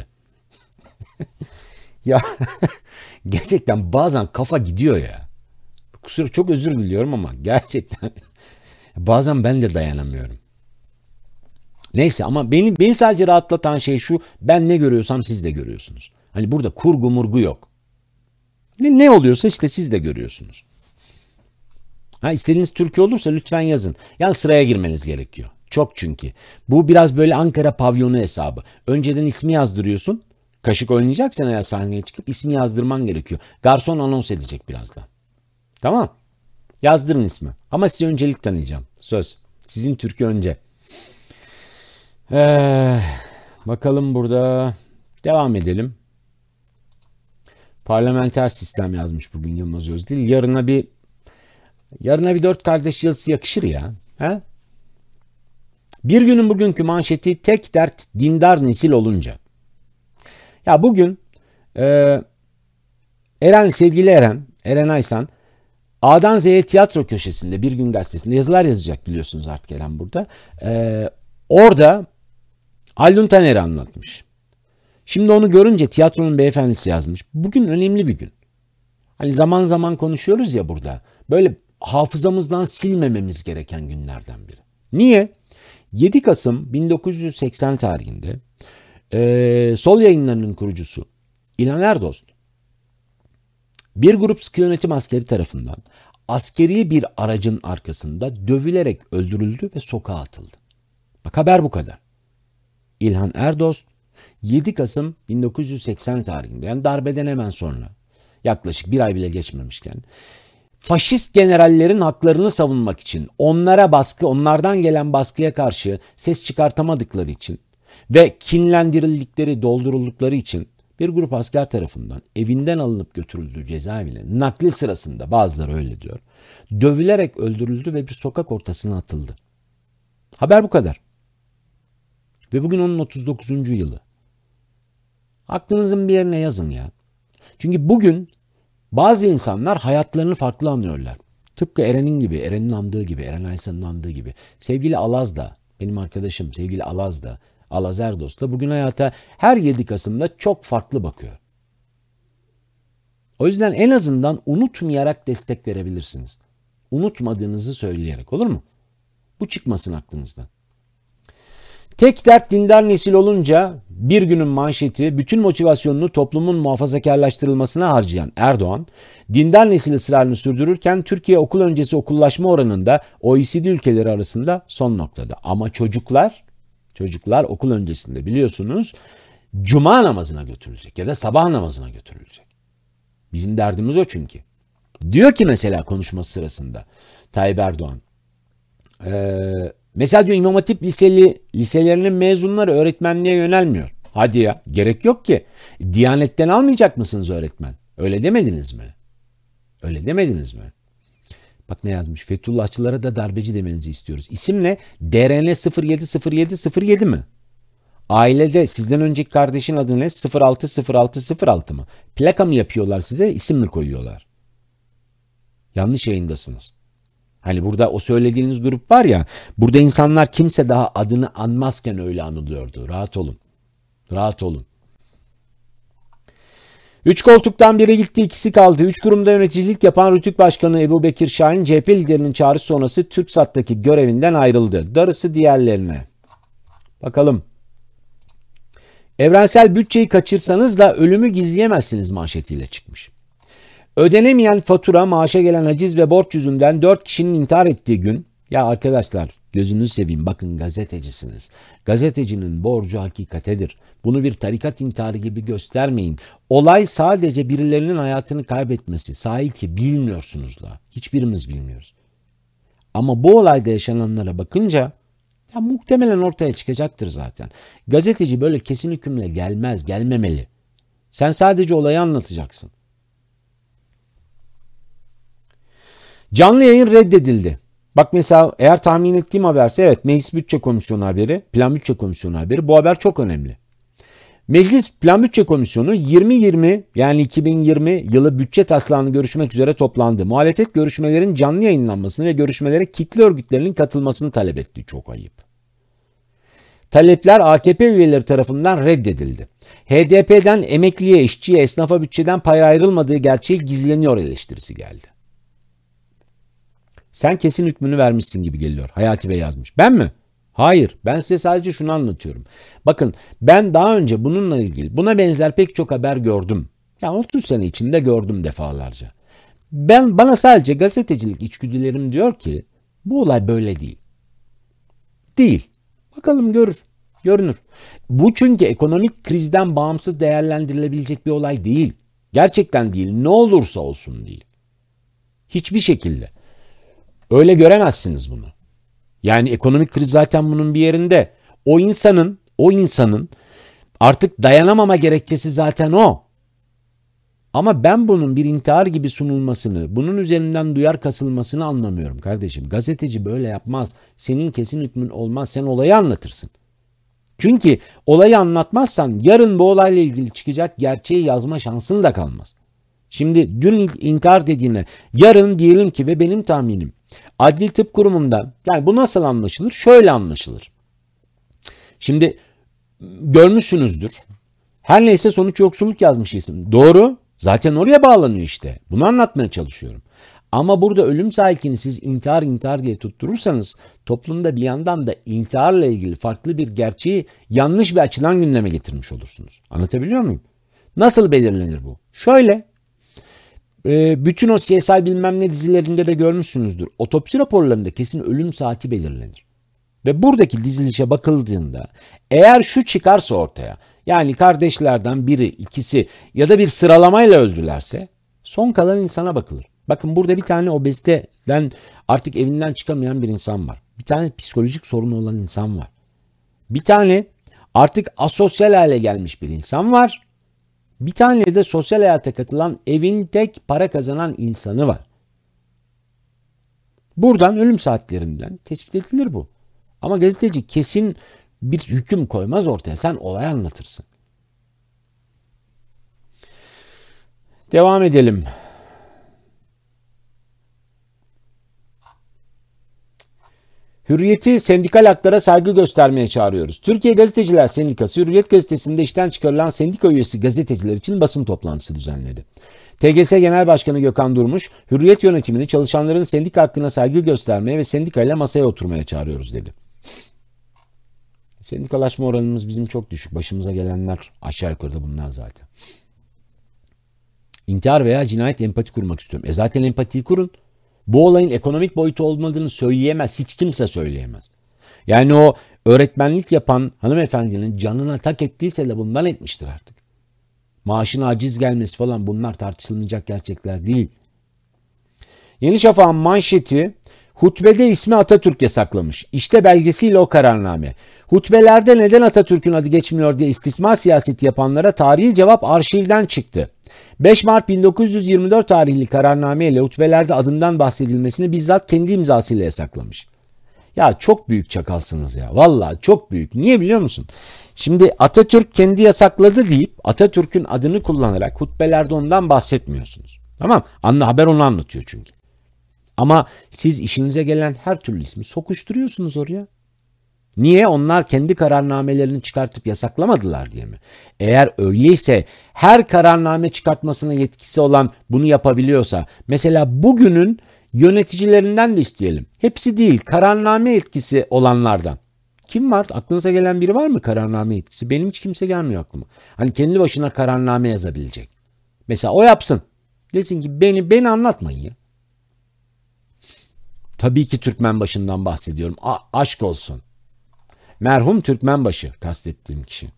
Ya gerçekten bazen kafa gidiyor ya. Kusura çok özür diliyorum ama gerçekten bazen ben de dayanamıyorum. Neyse ama beni sadece rahatlatan şey şu. Ben ne görüyorsam siz de görüyorsunuz. Hani burada kurgu murgu yok. Ne oluyorsa işte siz de görüyorsunuz. Ha, istediğiniz Türkiye olursa lütfen yazın. Yani sıraya girmeniz gerekiyor. Çok çünkü. Bu biraz böyle Ankara pavyonu hesabı. Önceden ismi yazdırıyorsun. Kaşık oynayacaksan eğer sahneye çıkıp ismi yazdırman gerekiyor. Garson anons edecek birazdan. Tamam. Yazdırın ismi. Ama size öncelik tanıyacağım. Söz. Sizin Türkiye önce. Bakalım burada. Devam edelim. Parlamenter sistem yazmış bugün Yılmaz Özdil. Yarına bir dört kardeş yazısı yakışır ya. He? Bir günün bugünkü manşeti tek dert dindar nesil olunca. Ya bugün sevgili Eren Aysan A'dan Z'ye tiyatro köşesinde Bir Gün Gazetesi'nde yazılar yazacak biliyorsunuz artık Eren burada. Orada Haldun Taner'i anlatmış. Şimdi onu görünce tiyatronun beyefendisi yazmış. Bugün önemli bir gün. Hani zaman zaman konuşuyoruz ya burada. Böyle hafızamızdan silmememiz gereken günlerden biri. Niye? 7 Kasım 1980 tarihinde Sol Yayınları'nın kurucusu İlhan Erdoğan bir grup sıkı yönetim askeri tarafından askeri bir aracın arkasında dövülerek öldürüldü ve sokağa atıldı. Bak haber bu kadar. İlhan Erdoğan 7 Kasım 1980 tarihinde yani darbeden hemen sonra yaklaşık bir ay bile geçmemişken faşist generallerin haklarını savunmak için onlardan gelen baskıya karşı ses çıkartamadıkları için ve kinlendirildikleri, dolduruldukları için bir grup asker tarafından evinden alınıp götürüldüğü cezaevine nakli sırasında bazıları öyle diyor. Dövülerek öldürüldü ve bir sokak ortasına atıldı. Haber bu kadar. Ve bugün onun 39. yılı. Aklınızın bir yerine yazın ya. Çünkü bugün bazı insanlar hayatlarını farklı anlıyorlar. Tıpkı Eren'in andığı gibi, Eren Aysan'ın andığı gibi. Sevgili Alaz da, benim arkadaşım sevgili Alaz da, Alaz Erdoğan da bugün hayata her 7 Kasım'da çok farklı bakıyor. O yüzden en azından unutmayarak destek verebilirsiniz. Unutmadığınızı söyleyerek, olur mu? Bu çıkmasın aklınızdan. Tek dert dindar nesil olunca bir günün manşeti bütün motivasyonunu toplumun muhafazakarlaştırılmasına harcayan Erdoğan, dindar nesil ısrarını sürdürürken Türkiye okul öncesi okullaşma oranında OECD ülkeleri arasında son noktada. Ama çocuklar okul öncesinde biliyorsunuz cuma namazına götürülecek ya da sabah namazına götürülecek. Bizim derdimiz o çünkü. Diyor ki mesela konuşması sırasında Tayyip Erdoğan, mesela diyor İmam Hatip liselerinin mezunları öğretmenliğe yönelmiyor. Hadi ya, gerek yok ki. Diyanetten almayacak mısınız öğretmen? Öyle demediniz mi? Öyle demediniz mi? Bak ne yazmış. Fethullahçılara da darbeci demenizi istiyoruz. İsim ne? DRN 070707 mi? Ailede sizden önceki kardeşin adı ne? 060606 mı? Plaka mı yapıyorlar size? İsim mi koyuyorlar? Yanlış yayındasınız. Hani burada o söylediğiniz grup var ya, burada insanlar kimse daha adını anmazken öyle anılıyordu. Rahat olun. Rahat olun. 3 koltuktan biri gitti, ikisi kaldı. 3 kurumda yöneticilik yapan Rütük Başkanı Ebu Bekir Şahin, CHP liderinin çağrısı sonrası TürkSat'taki görevinden ayrıldı. Darısı diğerlerine. Bakalım. Evrensel bütçeyi kaçırsanız da ölümü gizleyemezsiniz manşetiyle çıkmış. Ödenemeyen fatura, maaşa gelen haciz ve borç yüzünden 4 kişinin intihar ettiği gün, ya arkadaşlar gözünüzü seveyim bakın gazetecisiniz. Gazetecinin borcu hakikatedir. Bunu bir tarikat intiharı gibi göstermeyin. Olay sadece birilerinin hayatını kaybetmesi. Sahi ki bilmiyorsunuz da. Hiçbirimiz bilmiyoruz. Ama bu olayda yaşananlara bakınca ya muhtemelen ortaya çıkacaktır zaten. Gazeteci böyle kesin hükümle gelmemeli. Sen sadece olayı anlatacaksın. Canlı yayın reddedildi. Bak mesela eğer tahmin ettiğim haberse evet Meclis Bütçe Komisyonu haberi, Plan Bütçe Komisyonu haberi, bu haber çok önemli. Meclis Plan Bütçe Komisyonu 2020 yılı bütçe taslağını görüşmek üzere toplandı. Muhalefet görüşmelerin canlı yayınlanmasını ve görüşmelere kitle örgütlerinin katılmasını talep etti. Çok ayıp. Talepler AKP üyeleri tarafından reddedildi. HDP'den emekliye, işçiye, esnafa bütçeden pay ayrılmadığı gerçeği gizleniyor eleştirisi geldi. Sen kesin hükmünü vermişsin gibi geliyor. Hayati Bey yazmış. Ben mi? Hayır, ben size sadece şunu anlatıyorum. Bakın, ben daha önce bununla ilgili buna benzer pek çok haber gördüm. Yani 30 sene içinde gördüm defalarca. Bana sadece gazetecilik içgüdülerim diyor ki bu olay böyle değil. Değil. Bakalım görünür. Bu çünkü ekonomik krizden bağımsız değerlendirilebilecek bir olay değil. Gerçekten değil. Ne olursa olsun değil. Hiçbir şekilde. Öyle göremezsiniz bunu. Yani ekonomik kriz zaten bunun bir yerinde. O insanın artık dayanamama gerekçesi zaten o. Ama ben bunun bir intihar gibi sunulmasını, bunun üzerinden duyar kasılmasını anlamıyorum kardeşim. Gazeteci böyle yapmaz. Senin kesin hükmün olmaz. Sen olayı anlatırsın. Çünkü olayı anlatmazsan yarın bu olayla ilgili çıkacak gerçeği yazma şansın da kalmaz. Şimdi dün intihar dediğine yarın diyelim ki ve benim tahminim Adli Tıp Kurumu'ndan yani bu nasıl anlaşılır? Şöyle anlaşılır. Şimdi görmüşsünüzdür. Her neyse sonuç yoksulluk yazmış isim. Doğru. Zaten oraya bağlanıyor işte. Bunu anlatmaya çalışıyorum. Ama burada ölüm sahikini siz intihar diye tutturursanız toplumda bir yandan da intiharla ilgili farklı bir gerçeği yanlış bir açıdan gündeme getirmiş olursunuz. Anlatabiliyor muyum? Nasıl belirlenir bu? Şöyle. Bütün o CSI bilmem ne dizilerinde de görmüşsünüzdür. Otopsi raporlarında kesin ölüm saati belirlenir. Ve buradaki dizilişe bakıldığında eğer şu çıkarsa ortaya yani kardeşlerden biri, ikisi ya da bir sıralamayla öldülerse son kalan insana bakılır. Bakın burada bir tane obeziteden artık evinden çıkamayan bir insan var. Bir tane psikolojik sorunu olan insan var. Bir tane artık asosyal hale gelmiş bir insan var. Bir tane de sosyal hayata katılan evin tek para kazanan insanı var. Buradan ölüm saatlerinden tespit edilir bu. Ama gazeteci kesin bir hüküm koymaz ortaya. Sen olay anlatırsın. Devam edelim. Hürriyeti sendikal haklara saygı göstermeye çağırıyoruz. Türkiye Gazeteciler Sendikası Hürriyet Gazetesi'nde işten çıkarılan sendika üyesi gazeteciler için basın toplantısı düzenledi. TGS Genel Başkanı Gökhan Durmuş, Hürriyet yönetimini çalışanların sendika hakkına saygı göstermeye ve sendikayla masaya oturmaya çağırıyoruz dedi. Sendikalaşma oranımız bizim çok düşük. Başımıza gelenler aşağı yukarıda bunlar zaten. İntihar veya cinayet empati kurmak istiyorum. Zaten empatiyi kurun. Bu olayın ekonomik boyutu olmadığını söyleyemez. Hiç kimse söyleyemez. Yani o öğretmenlik yapan hanımefendinin canına tak ettiyse de bundan etmiştir artık. Maaşına aciz gelmesi falan bunlar tartışılmayacak gerçekler değil. Yeni Şafak'ın manşeti hutbede ismi Atatürk yasaklamış. İşte belgesiyle o kararname. Hutbelerde neden Atatürk'ün adı geçmiyor diye istismar siyaseti yapanlara tarihi cevap arşivden çıktı. 5 Mart 1924 tarihli kararname ile hutbelerde adından bahsedilmesini bizzat kendi imzasıyla yasaklamış. Ya çok büyük çakalsınız ya. Vallahi çok büyük. Niye biliyor musun? Şimdi Atatürk kendi yasakladı deyip Atatürk'ün adını kullanarak hutbelerde ondan bahsetmiyorsunuz. Tamam? Haber onu anlatıyor çünkü. Ama siz işinize gelen her türlü ismi sokuşturuyorsunuz oraya. Niye? Onlar kendi kararnamelerini çıkartıp yasaklamadılar diye mi? Eğer öyleyse her kararname çıkartmasına yetkisi olan bunu yapabiliyorsa mesela bugünün yöneticilerinden de isteyelim. Hepsi değil, kararname yetkisi olanlardan. Kim var? Aklınıza gelen biri var mı kararname yetkisi? Benim hiç kimse gelmiyor aklıma. Hani kendi başına kararname yazabilecek. Mesela o yapsın. Desin ki beni anlatmayın ya. Tabii ki Türkmenbaşı'ndan bahsediyorum. Aşk olsun. Merhum Türkmenbaşı kastettiğim kişi.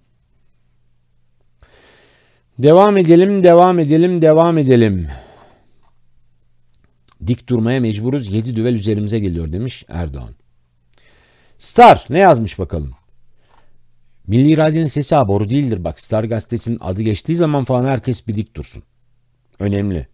Devam edelim. Dik durmaya mecburuz. 7 düvel üzerimize geliyor demiş Erdoğan. Star ne yazmış bakalım. Milli iradenin sesi boru değildir. Bak Star gazetesinin adı geçtiği zaman falan herkes bir dik dursun. Önemli.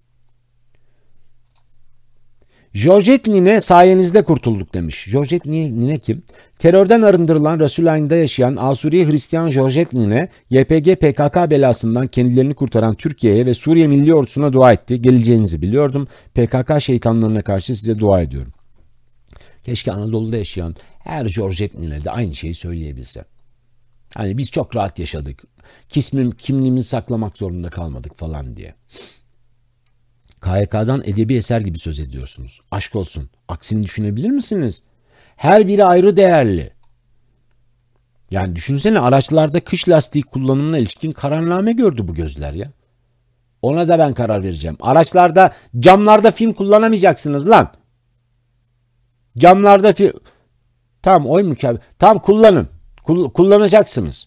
Georgette Nine sayenizde kurtulduk demiş. Georgette Nine kim? Terörden arındırılan Resulayn'da yaşayan Asuriye Hristiyan Georgette Nine, YPG PKK belasından kendilerini kurtaran Türkiye'ye ve Suriye Milli Ordusu'na dua etti. Geleceğinizi biliyordum. PKK şeytanlarına karşı size dua ediyorum. Keşke Anadolu'da yaşayan her Georgette Nine de aynı şeyi söyleyebilse. Hani biz çok rahat yaşadık. Kimliğimizi saklamak zorunda kalmadık falan diye. KHK'dan edebi eser gibi söz ediyorsunuz. Aşk olsun. Aksini düşünebilir misiniz? Her biri ayrı değerli. Yani düşünsene, araçlarda kış lastiği kullanımına ilişkin kararname gördü bu gözler ya. Ona da ben karar vereceğim. Araçlarda, camlarda film kullanamayacaksınız lan. Camlarda film... Tamam, oy mükemmel. Tamam, kullanın. Kullanacaksınız.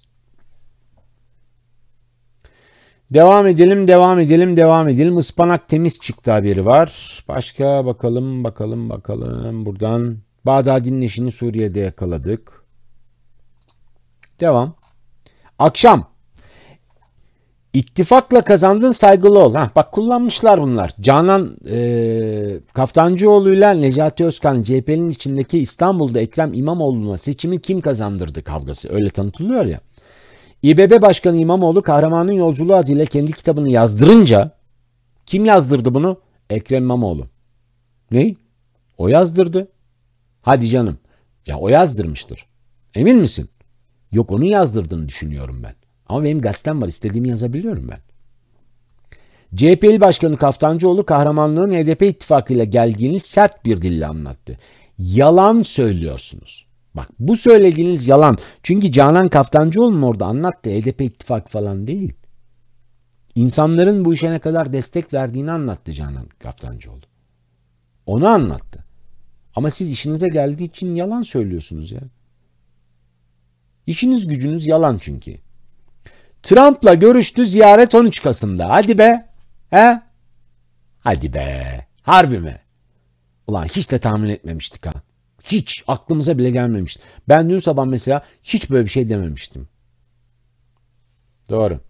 Devam edelim. Ispanak temiz çıktı haberi var. Başka bakalım. Buradan Bağdadi'nin eşini Suriye'de yakaladık. Devam. Akşam. İttifakla kazandın, saygılı ol. Bak, kullanmışlar bunlar. Canan Kaftancıoğlu'yla Necati Özkan, CHP'nin içindeki İstanbul'da Ekrem İmamoğlu'na seçimi kim kazandırdı kavgası. Öyle tanıtılıyor ya. İBB Başkanı İmamoğlu Kahramanın Yolculuğu adıyla kendi kitabını yazdırınca, kim yazdırdı bunu? Ekrem İmamoğlu. Ne? O yazdırdı. Hadi canım. Ya o yazdırmıştır. Emin misin? Yok, onun yazdırdığını düşünüyorum ben. Ama benim gazetem var, istediğimi yazabiliyorum ben. CHP'li Başkanı Kaftancıoğlu kahramanlığın HDP ittifakıyla geldiğini sert bir dille anlattı. Yalan söylüyorsunuz. Bak, bu söylediğiniz yalan. Çünkü Canan Kaftancıoğlu'nun orada anlattı. HDP ittifak falan değil. İnsanların bu işe ne kadar destek verdiğini anlattı Canan Kaftancıoğlu. Onu anlattı. Ama siz işinize geldiği için yalan söylüyorsunuz ya. İşiniz gücünüz yalan çünkü. Trump'la görüştü, ziyaret 13 Kasım'da. Hadi be. He? Hadi be. Harbi mi? Ulan hiç de tahmin etmemiştik ha. Hiç aklımıza bile gelmemişti. Ben dün sabah mesela hiç böyle bir şey dememiştim. Doğru.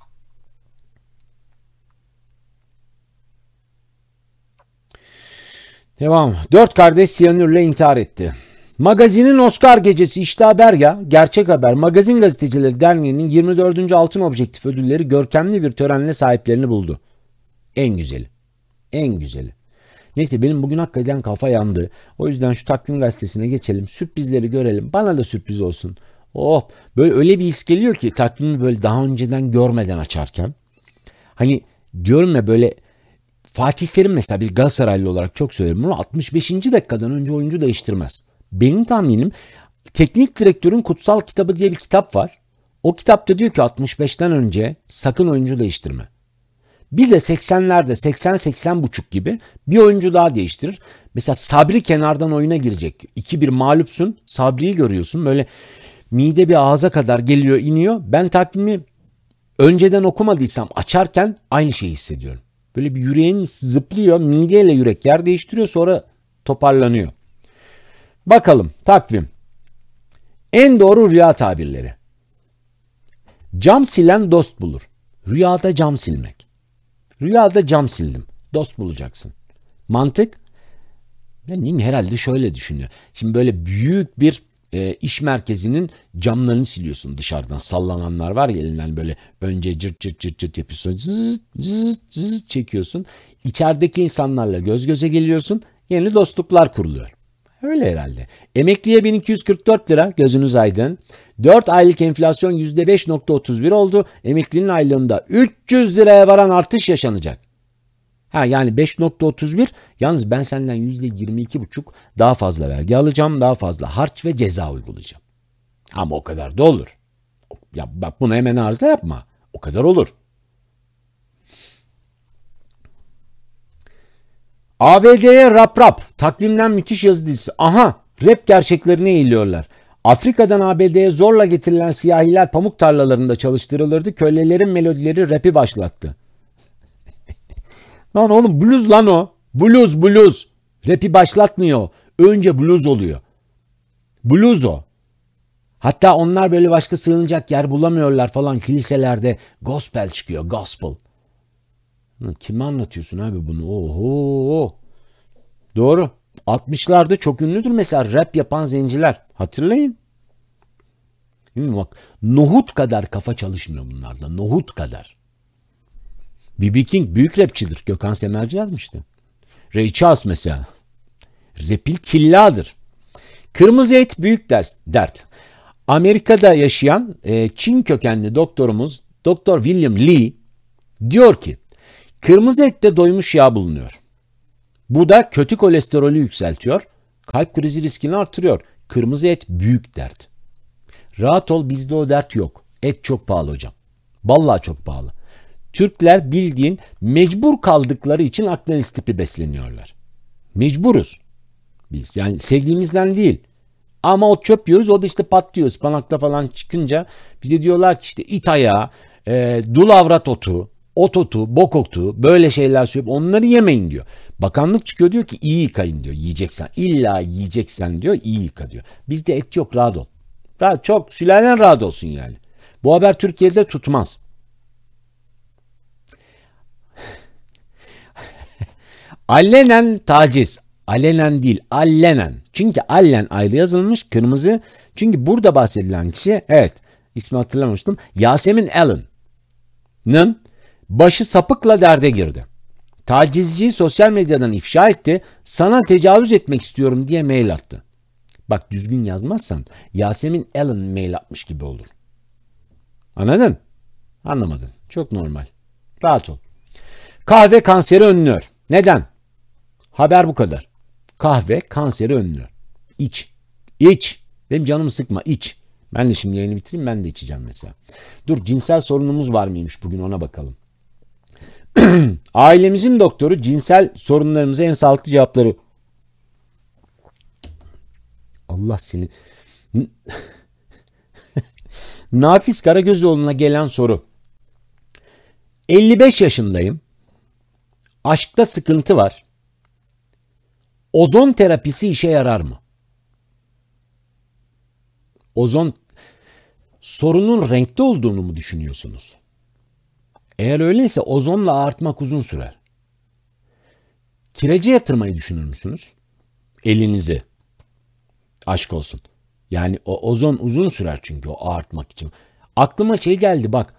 Devam. 4 kardeş siyanürle intihar etti. Magazinin Oscar gecesi, işte haber ya. Gerçek haber. Magazin Gazetecileri Derneği'nin 24. Altın Objektif ödülleri görkemli bir törenle sahiplerini buldu. En güzeli. En güzeli. Neyse, benim bugün hakikaten kafa yandı. O yüzden şu Takvim Gazetesi'ne geçelim. Sürprizleri görelim. Bana da sürpriz olsun. Oh, böyle öyle bir his geliyor ki takvimi böyle daha önceden görmeden açarken. Hani diyorum ya, böyle Fatih Terim mesela, bir Galatasaraylı olarak çok söylerim bunu, 65. dakikadan önce oyuncu değiştirmez. Benim tahminim, teknik direktörün kutsal kitabı diye bir kitap var. O kitapta diyor ki 65'ten önce sakın oyuncu değiştirme. Bir de 80'lerde 80-80,5 gibi bir oyuncu daha değiştirir. Mesela Sabri kenardan oyuna girecek. 2-1 mağlupsun. Sabri'yi görüyorsun. Böyle mide bir ağza kadar geliyor, iniyor. Ben takvimi önceden okumadıysam açarken aynı şeyi hissediyorum. Böyle bir yüreğim zıplıyor. Mideyle yürek yer değiştiriyor, sonra toparlanıyor. Bakalım takvim. En doğru rüya tabirleri. Cam silen dost bulur. Rüyada cam silmek. Rüyada cam sildim. Dost bulacaksın. Mantık? Ben herhalde şöyle düşünüyor. Şimdi böyle büyük bir iş merkezinin camlarını siliyorsun dışarıdan. Sallananlar var ya, elinden böyle önce cırt cırt cırt cırt yapıyorsun. Zıt zıt zıt çekiyorsun. İçerideki insanlarla göz göze geliyorsun. Yeni dostluklar kuruluyor. Öyle herhalde. Emekliye 1244 lira, gözünüz aydın. 4 aylık enflasyon %5,31 oldu. Emeklinin aylığında 300 liraya varan artış yaşanacak. Yani 5,31, yalnız ben senden %22,5 daha fazla vergi alacağım, daha fazla harç ve ceza uygulayacağım. Ama o kadar da olur. Ya bak, buna hemen arıza yapma. O kadar olur. ABD'ye rap takvimden müthiş yazı dizisi. Aha, rap gerçeklerine eğiliyorlar. Afrika'dan ABD'ye zorla getirilen siyahiler pamuk tarlalarında çalıştırılırdı. Kölelerin melodileri rap'i başlattı. Lan oğlum, blues lan o. Blues. Rap'i başlatmıyor. Önce blues oluyor. Blues o. Hatta onlar böyle başka sığınacak yer bulamıyorlar falan. Kiliselerde gospel çıkıyor. Gospel. Kime anlatıyorsun abi bunu? Oho. Doğru. 60'larda çok ünlüdür mesela rap yapan zenciler. Hatırlayın. Şimdi bak, nohut kadar kafa çalışmıyor bunlarda. Nohut kadar. B.B. King büyük rapçidir. Gökhan Semerci yazmıştı. Ray Charles mesela. Rapil tilladır. Kırmızı et büyük dert. Amerika'da yaşayan Çin kökenli doktorumuz Dr. William Lee diyor ki, kırmızı ette doymuş yağ bulunuyor. Bu da kötü kolesterolü yükseltiyor. kalp krizi riskini artırıyor. Kırmızı et büyük dert. Rahat ol, bizde o dert yok. Et çok pahalı hocam. Vallahi çok pahalı. Türkler bildiğin mecbur kaldıkları için Akdeniz tipi besleniyorlar. Mecburuz biz. Yani sevdiğimizden değil. Ama ot çöp yiyoruz, o da işte patlıyor. Ispanakla falan çıkınca bize diyorlar ki işte it ayağı, dul avrat otu, ot otu, bok otu, böyle şeyler söyleyip onları yemeyin diyor. Bakanlık çıkıyor diyor ki iyi yıkayın diyor. Yiyeceksen, illa yiyeceksen diyor, iyi yıka diyor. Bizde et yok, rahat ol. Rahat, çok sülalen rahat olsun yani. Bu haber Türkiye'de tutmaz. Allenen taciz. Alenen değil, allenen. Çünkü allen ayrı yazılmış, kırmızı. Çünkü burada bahsedilen kişi, evet, ismi hatırlamamıştım, Yasemin Allen'ın başı sapıkla derde girdi. Tacizciyi sosyal medyadan ifşa etti, sana tecavüz etmek istiyorum diye mail attı. Bak, düzgün yazmazsan Yasemin Allen mail atmış gibi olur. Anladın? Anlamadın. Çok normal. Rahat ol. Kahve kanseri önlüyor. Neden? Haber bu kadar. Kahve kanseri önlüyor. İç. İç. Benim canımı sıkma. İç. Ben de şimdi yayını bitireyim, ben de içeceğim mesela. Dur, cinsel sorunumuz var mıymış bugün, ona bakalım. Ailemizin doktoru cinsel sorunlarımıza en sağlıklı cevapları. Allah seni. Nafiz Karagözoğlu'na gelen soru. 55 yaşındayım. Aşkta sıkıntı var. Ozon terapisi işe yarar mı? Ozon, sorunun renkte olduğunu mu düşünüyorsunuz? Eğer öyleyse ozonla artmak uzun sürer. Kirece yatırmayı düşünür müsünüz? Elinizi. Aşk olsun. Yani o ozon uzun sürer çünkü o artmak için. Aklıma şey geldi bak.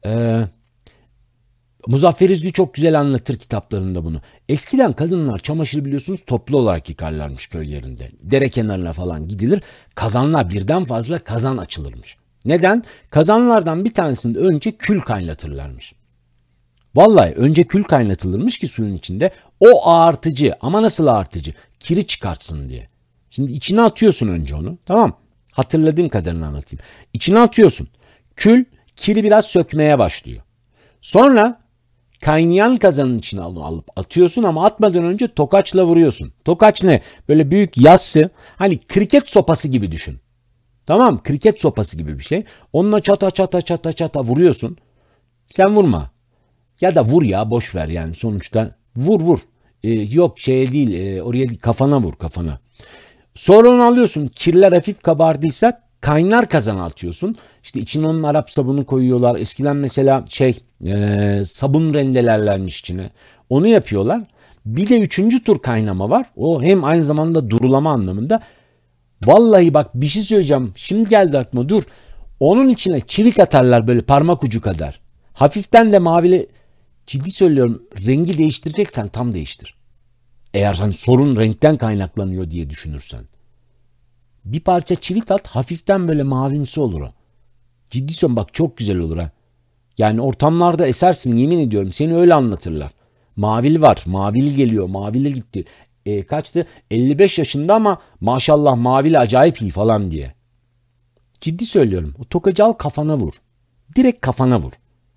Muzaffer İzgü çok güzel anlatır kitaplarında bunu. Eskiden kadınlar çamaşır biliyorsunuz toplu olarak yıkarlarmış köy yerinde. Dere kenarına falan gidilir. Kazanlar, birden fazla kazan açılırmış. Neden? Kazanlardan bir tanesinde önce kül kaynatırlarmış. Vallahi önce kül kaynatılırmış ki suyun içinde. O ağartıcı, ama nasıl ağartıcı? Kiri çıkartsın diye. Şimdi içine atıyorsun önce onu. Tamam. Hatırladığım kadarını anlatayım. İçine atıyorsun. Kül kiri biraz sökmeye başlıyor. Sonra kaynayan kazanın içine alıp atıyorsun ama atmadan önce tokaçla vuruyorsun. Tokaç ne? Böyle büyük yassı, hani kriket sopası gibi düşün. Tamam, kriket sopası gibi bir şey. Onunla çata çata çata çata vuruyorsun. Sen vurma. Ya da vur ya, boş ver yani, sonuçta vur. Yok şey değil, oraya değil, kafana vur, kafana. Sonra onu alıyorsun, kirler hafif kabardıysa kaynar kazana atıyorsun. İşte içine onun Arap sabunu koyuyorlar. Eskiden mesela sabun rendelerlermiş içine. Onu yapıyorlar. Bir de üçüncü tur kaynama var. O hem aynı zamanda durulama anlamında. Vallahi bak, bir şey söyleyeceğim. Şimdi geldi aklıma, dur. Onun içine çivik atarlar böyle parmak ucu kadar. Hafiften de mavili, ciddi söylüyorum, rengi değiştireceksen tam değiştir. Eğer hani sorun renkten kaynaklanıyor diye düşünürsen. Bir parça çivit at, hafiften böyle mavimsi olur o. Ciddi söylüyorum bak, çok güzel olur ha. Yani ortamlarda esersin, yemin ediyorum, seni öyle anlatırlar. Mavili var, mavili geliyor, mavili gitti. Kaçtı? 55 yaşında ama maşallah mavili acayip iyi falan diye. Ciddi söylüyorum, o tokacı al, kafana vur. Direkt kafana vur.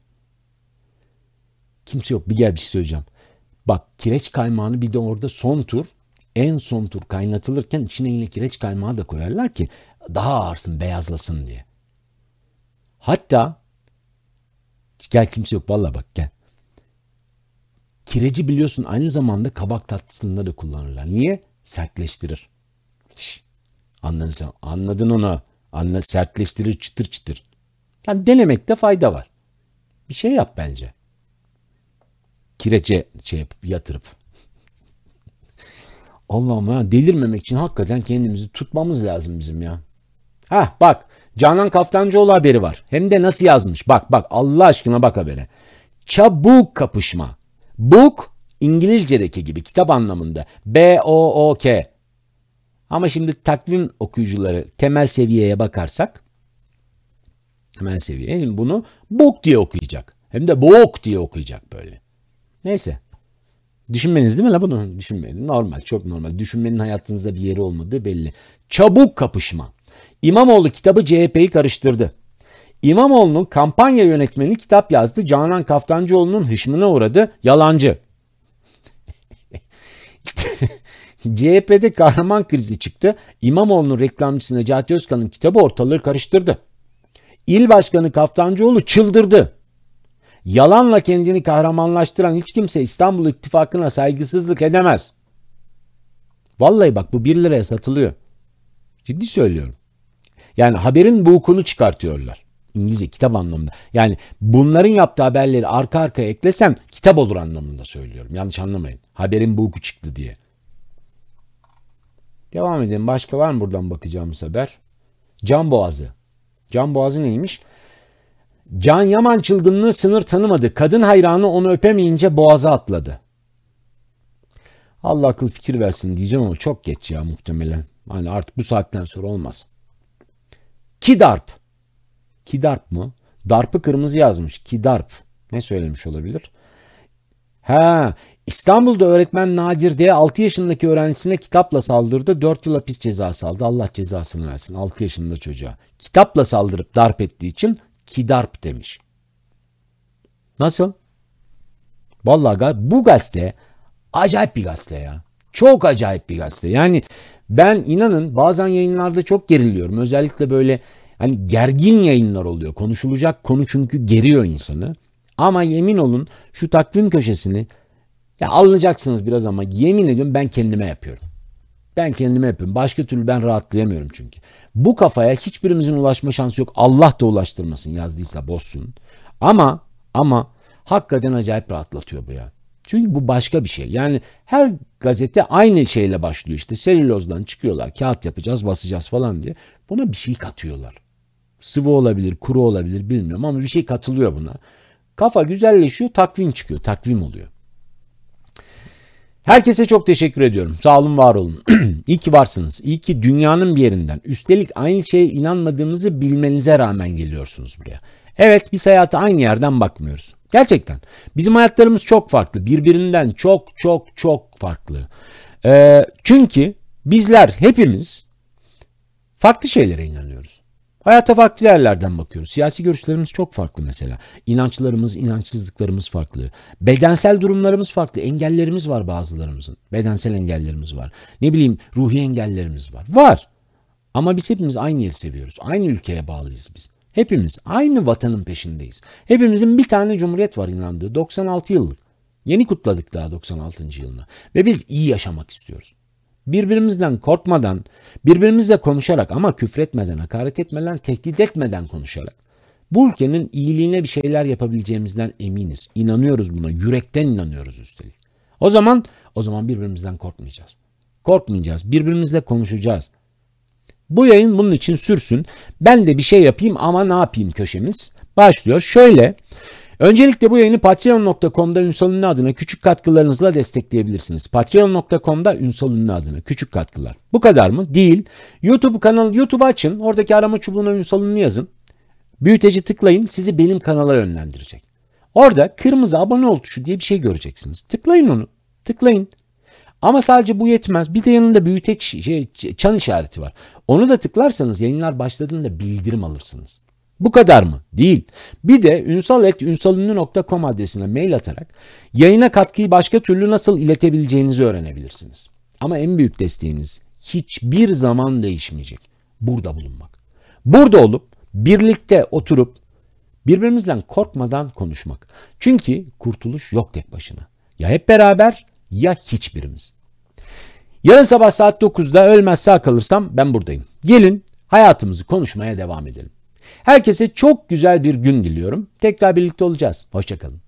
Kimse yok, bir gel bir şey söyleyeceğim. Bak, kireç kaymağını bir de orada en son tur kaynatılırken içine yine kireç kaymağı da koyarlar ki daha ağırsın, beyazlasın diye. Hatta gel, kimse yok vallahi, bak gel. Kireci biliyorsun aynı zamanda kabak tatlısında da kullanırlar. Niye? Sertleştirir. Anladın sen. Anladın onu. Sertleştirir, çıtır çıtır. Yani denemekte fayda var. Bir şey yap bence. Kirece yatırıp. Allah'ım ya, delirmemek için hakikaten kendimizi tutmamız lazım bizim ya. Bak, Canan Kaftancıoğlu haberi var. Hem de nasıl yazmış. Bak Allah aşkına bak habere. Çabuk kapışma. Book İngilizce'deki gibi kitap anlamında. B-O-O-K. Ama şimdi takvim okuyucuları temel seviyeye bakarsak, bunu book diye okuyacak. Hem de book diye okuyacak böyle. Neyse. Düşünmeniz değil mi la bunu? Düşünmeyin. Normal, çok normal. Düşünmenin hayatınızda bir yeri olmadığı belli. Çabuk kapışma. İmamoğlu kitabı CHP'yi karıştırdı. İmamoğlu'nun kampanya yönetmeni kitap yazdı. Canan Kaftancıoğlu'nun hışmına uğradı. Yalancı. CHP'de kahraman krizi çıktı. İmamoğlu'nun reklamcısı Necati Özkan'ın kitabı ortalığı karıştırdı. İl Başkanı Kaftancıoğlu çıldırdı. Yalanla kendini kahramanlaştıran hiç kimse İstanbul İttifakı'na saygısızlık edemez. Vallahi bak, bu 1 liraya satılıyor. Ciddi söylüyorum. Yani haberin bokunu çıkartıyorlar. İngilizce kitap anlamında. Yani bunların yaptığı haberleri arka arkaya eklesem kitap olur anlamında söylüyorum. Yanlış anlamayın. Haberin boku çıktı diye. Devam edelim. Başka var mı buradan bakacağımız haber? Can Boğazı. Can Boğazı neymiş? Can Yaman çılgınlığı sınır tanımadı. Kadın hayranı onu öpemeyince boğaza atladı. Allah akıl fikir versin diyeceğim ama çok geç ya muhtemelen. Hani artık bu saatten sonra olmaz. Kidarp. Kidarp mı? Darp'ı kırmızı yazmış. Kidarp. Ne söylemiş olabilir? İstanbul'da öğretmen Nadir D. 6 yaşındaki öğrencisine kitapla saldırdı. 4 yıl hapis cezası aldı. Allah cezasını versin. 6 yaşında çocuğa. Kitapla saldırıp darp ettiği için Kidarp demiş. Nasıl? Vallahi bu gazete acayip bir gazete ya. Çok acayip bir gazete. Yani ben inanın bazen yayınlarda çok geriliyorum. Özellikle böyle hani gergin yayınlar oluyor. Konuşulacak konu çünkü geriyor insanı. Ama yemin olun şu takvim köşesini ya alınacaksınız biraz ama yemin ediyorum ben kendime yapıyorum. Ben kendime yapıyorum. Başka türlü ben rahatlayamıyorum çünkü. Bu kafaya hiçbirimizin ulaşma şansı yok. Allah da ulaştırmasın, yazdıysa bozsun. Ama hakikaten acayip rahatlatıyor bu ya. Çünkü bu başka bir şey. Yani her gazete aynı şeyle başlıyor işte. Selülozdan çıkıyorlar. Kağıt yapacağız, basacağız falan diye. Buna bir şey katıyorlar. Sıvı olabilir, kuru olabilir bilmiyorum ama bir şey katılıyor buna. Kafa güzelleşiyor, takvim çıkıyor. Takvim oluyor. Herkese çok teşekkür ediyorum. Sağ olun, var olun. İyi ki varsınız. İyi ki dünyanın bir yerinden. Üstelik aynı şeye inanmadığımızı bilmenize rağmen geliyorsunuz buraya. Evet, biz hayata aynı yerden bakmıyoruz. Gerçekten. Bizim hayatlarımız çok farklı. Birbirinden çok farklı. Çünkü bizler hepimiz farklı şeylere inanıyoruz. Hayata farklı yerlerden bakıyoruz. Siyasi görüşlerimiz çok farklı mesela. İnançlarımız, inançsızlıklarımız farklı. Bedensel durumlarımız farklı. Engellerimiz var bazılarımızın. Bedensel engellerimiz var. Ne bileyim, ruhi engellerimiz var. Var. Ama biz hepimiz aynı yeri seviyoruz. Aynı ülkeye bağlıyız biz. Hepimiz aynı vatanın peşindeyiz. Hepimizin bir tane cumhuriyet var inandığı. 96 yıllık. Yeni kutladık daha 96. yılını. Ve biz iyi yaşamak istiyoruz. Birbirimizden korkmadan, birbirimizle konuşarak ama küfretmeden, hakaret etmeden, tehdit etmeden konuşarak bu ülkenin iyiliğine bir şeyler yapabileceğimizden eminiz. İnanıyoruz buna. Yürekten inanıyoruz üstelik. O zaman birbirimizden korkmayacağız. Korkmayacağız. Birbirimizle konuşacağız. Bu yayın bunun için sürsün. Ben de bir şey yapayım ama ne yapayım köşemiz başlıyor. Şöyle, öncelikle bu yayını patreon.com'da Ünsal Ünlü adına küçük katkılarınızla destekleyebilirsiniz. Patreon.com'da Ünsal Ünlü adına küçük katkılar. Bu kadar mı? Değil. YouTube'u açın. Oradaki arama çubuğuna Ünsal Ünlü yazın. Büyüteci tıklayın. Sizi benim kanala yönlendirecek. Orada kırmızı abone ol tuşu diye bir şey göreceksiniz. Tıklayın onu. Tıklayın. Ama sadece bu yetmez. Bir de yanında büyüteç çan işareti var. Onu da tıklarsanız yayınlar başladığında bildirim alırsınız. Bu kadar mı? Değil. Bir de ünsal@ünsalünlü.com adresine mail atarak yayına katkıyı başka türlü nasıl iletebileceğinizi öğrenebilirsiniz. Ama en büyük desteğiniz hiçbir zaman değişmeyecek. Burada bulunmak. Burada olup birlikte oturup birbirimizden korkmadan konuşmak. Çünkü kurtuluş yok tek başına. Ya hep beraber ya hiçbirimiz. Yarın sabah saat 9'da ölmez sağ kalırsam ben buradayım. Gelin hayatımızı konuşmaya devam edelim. Herkese çok güzel bir gün diliyorum. Tekrar birlikte olacağız. Hoşça kalın.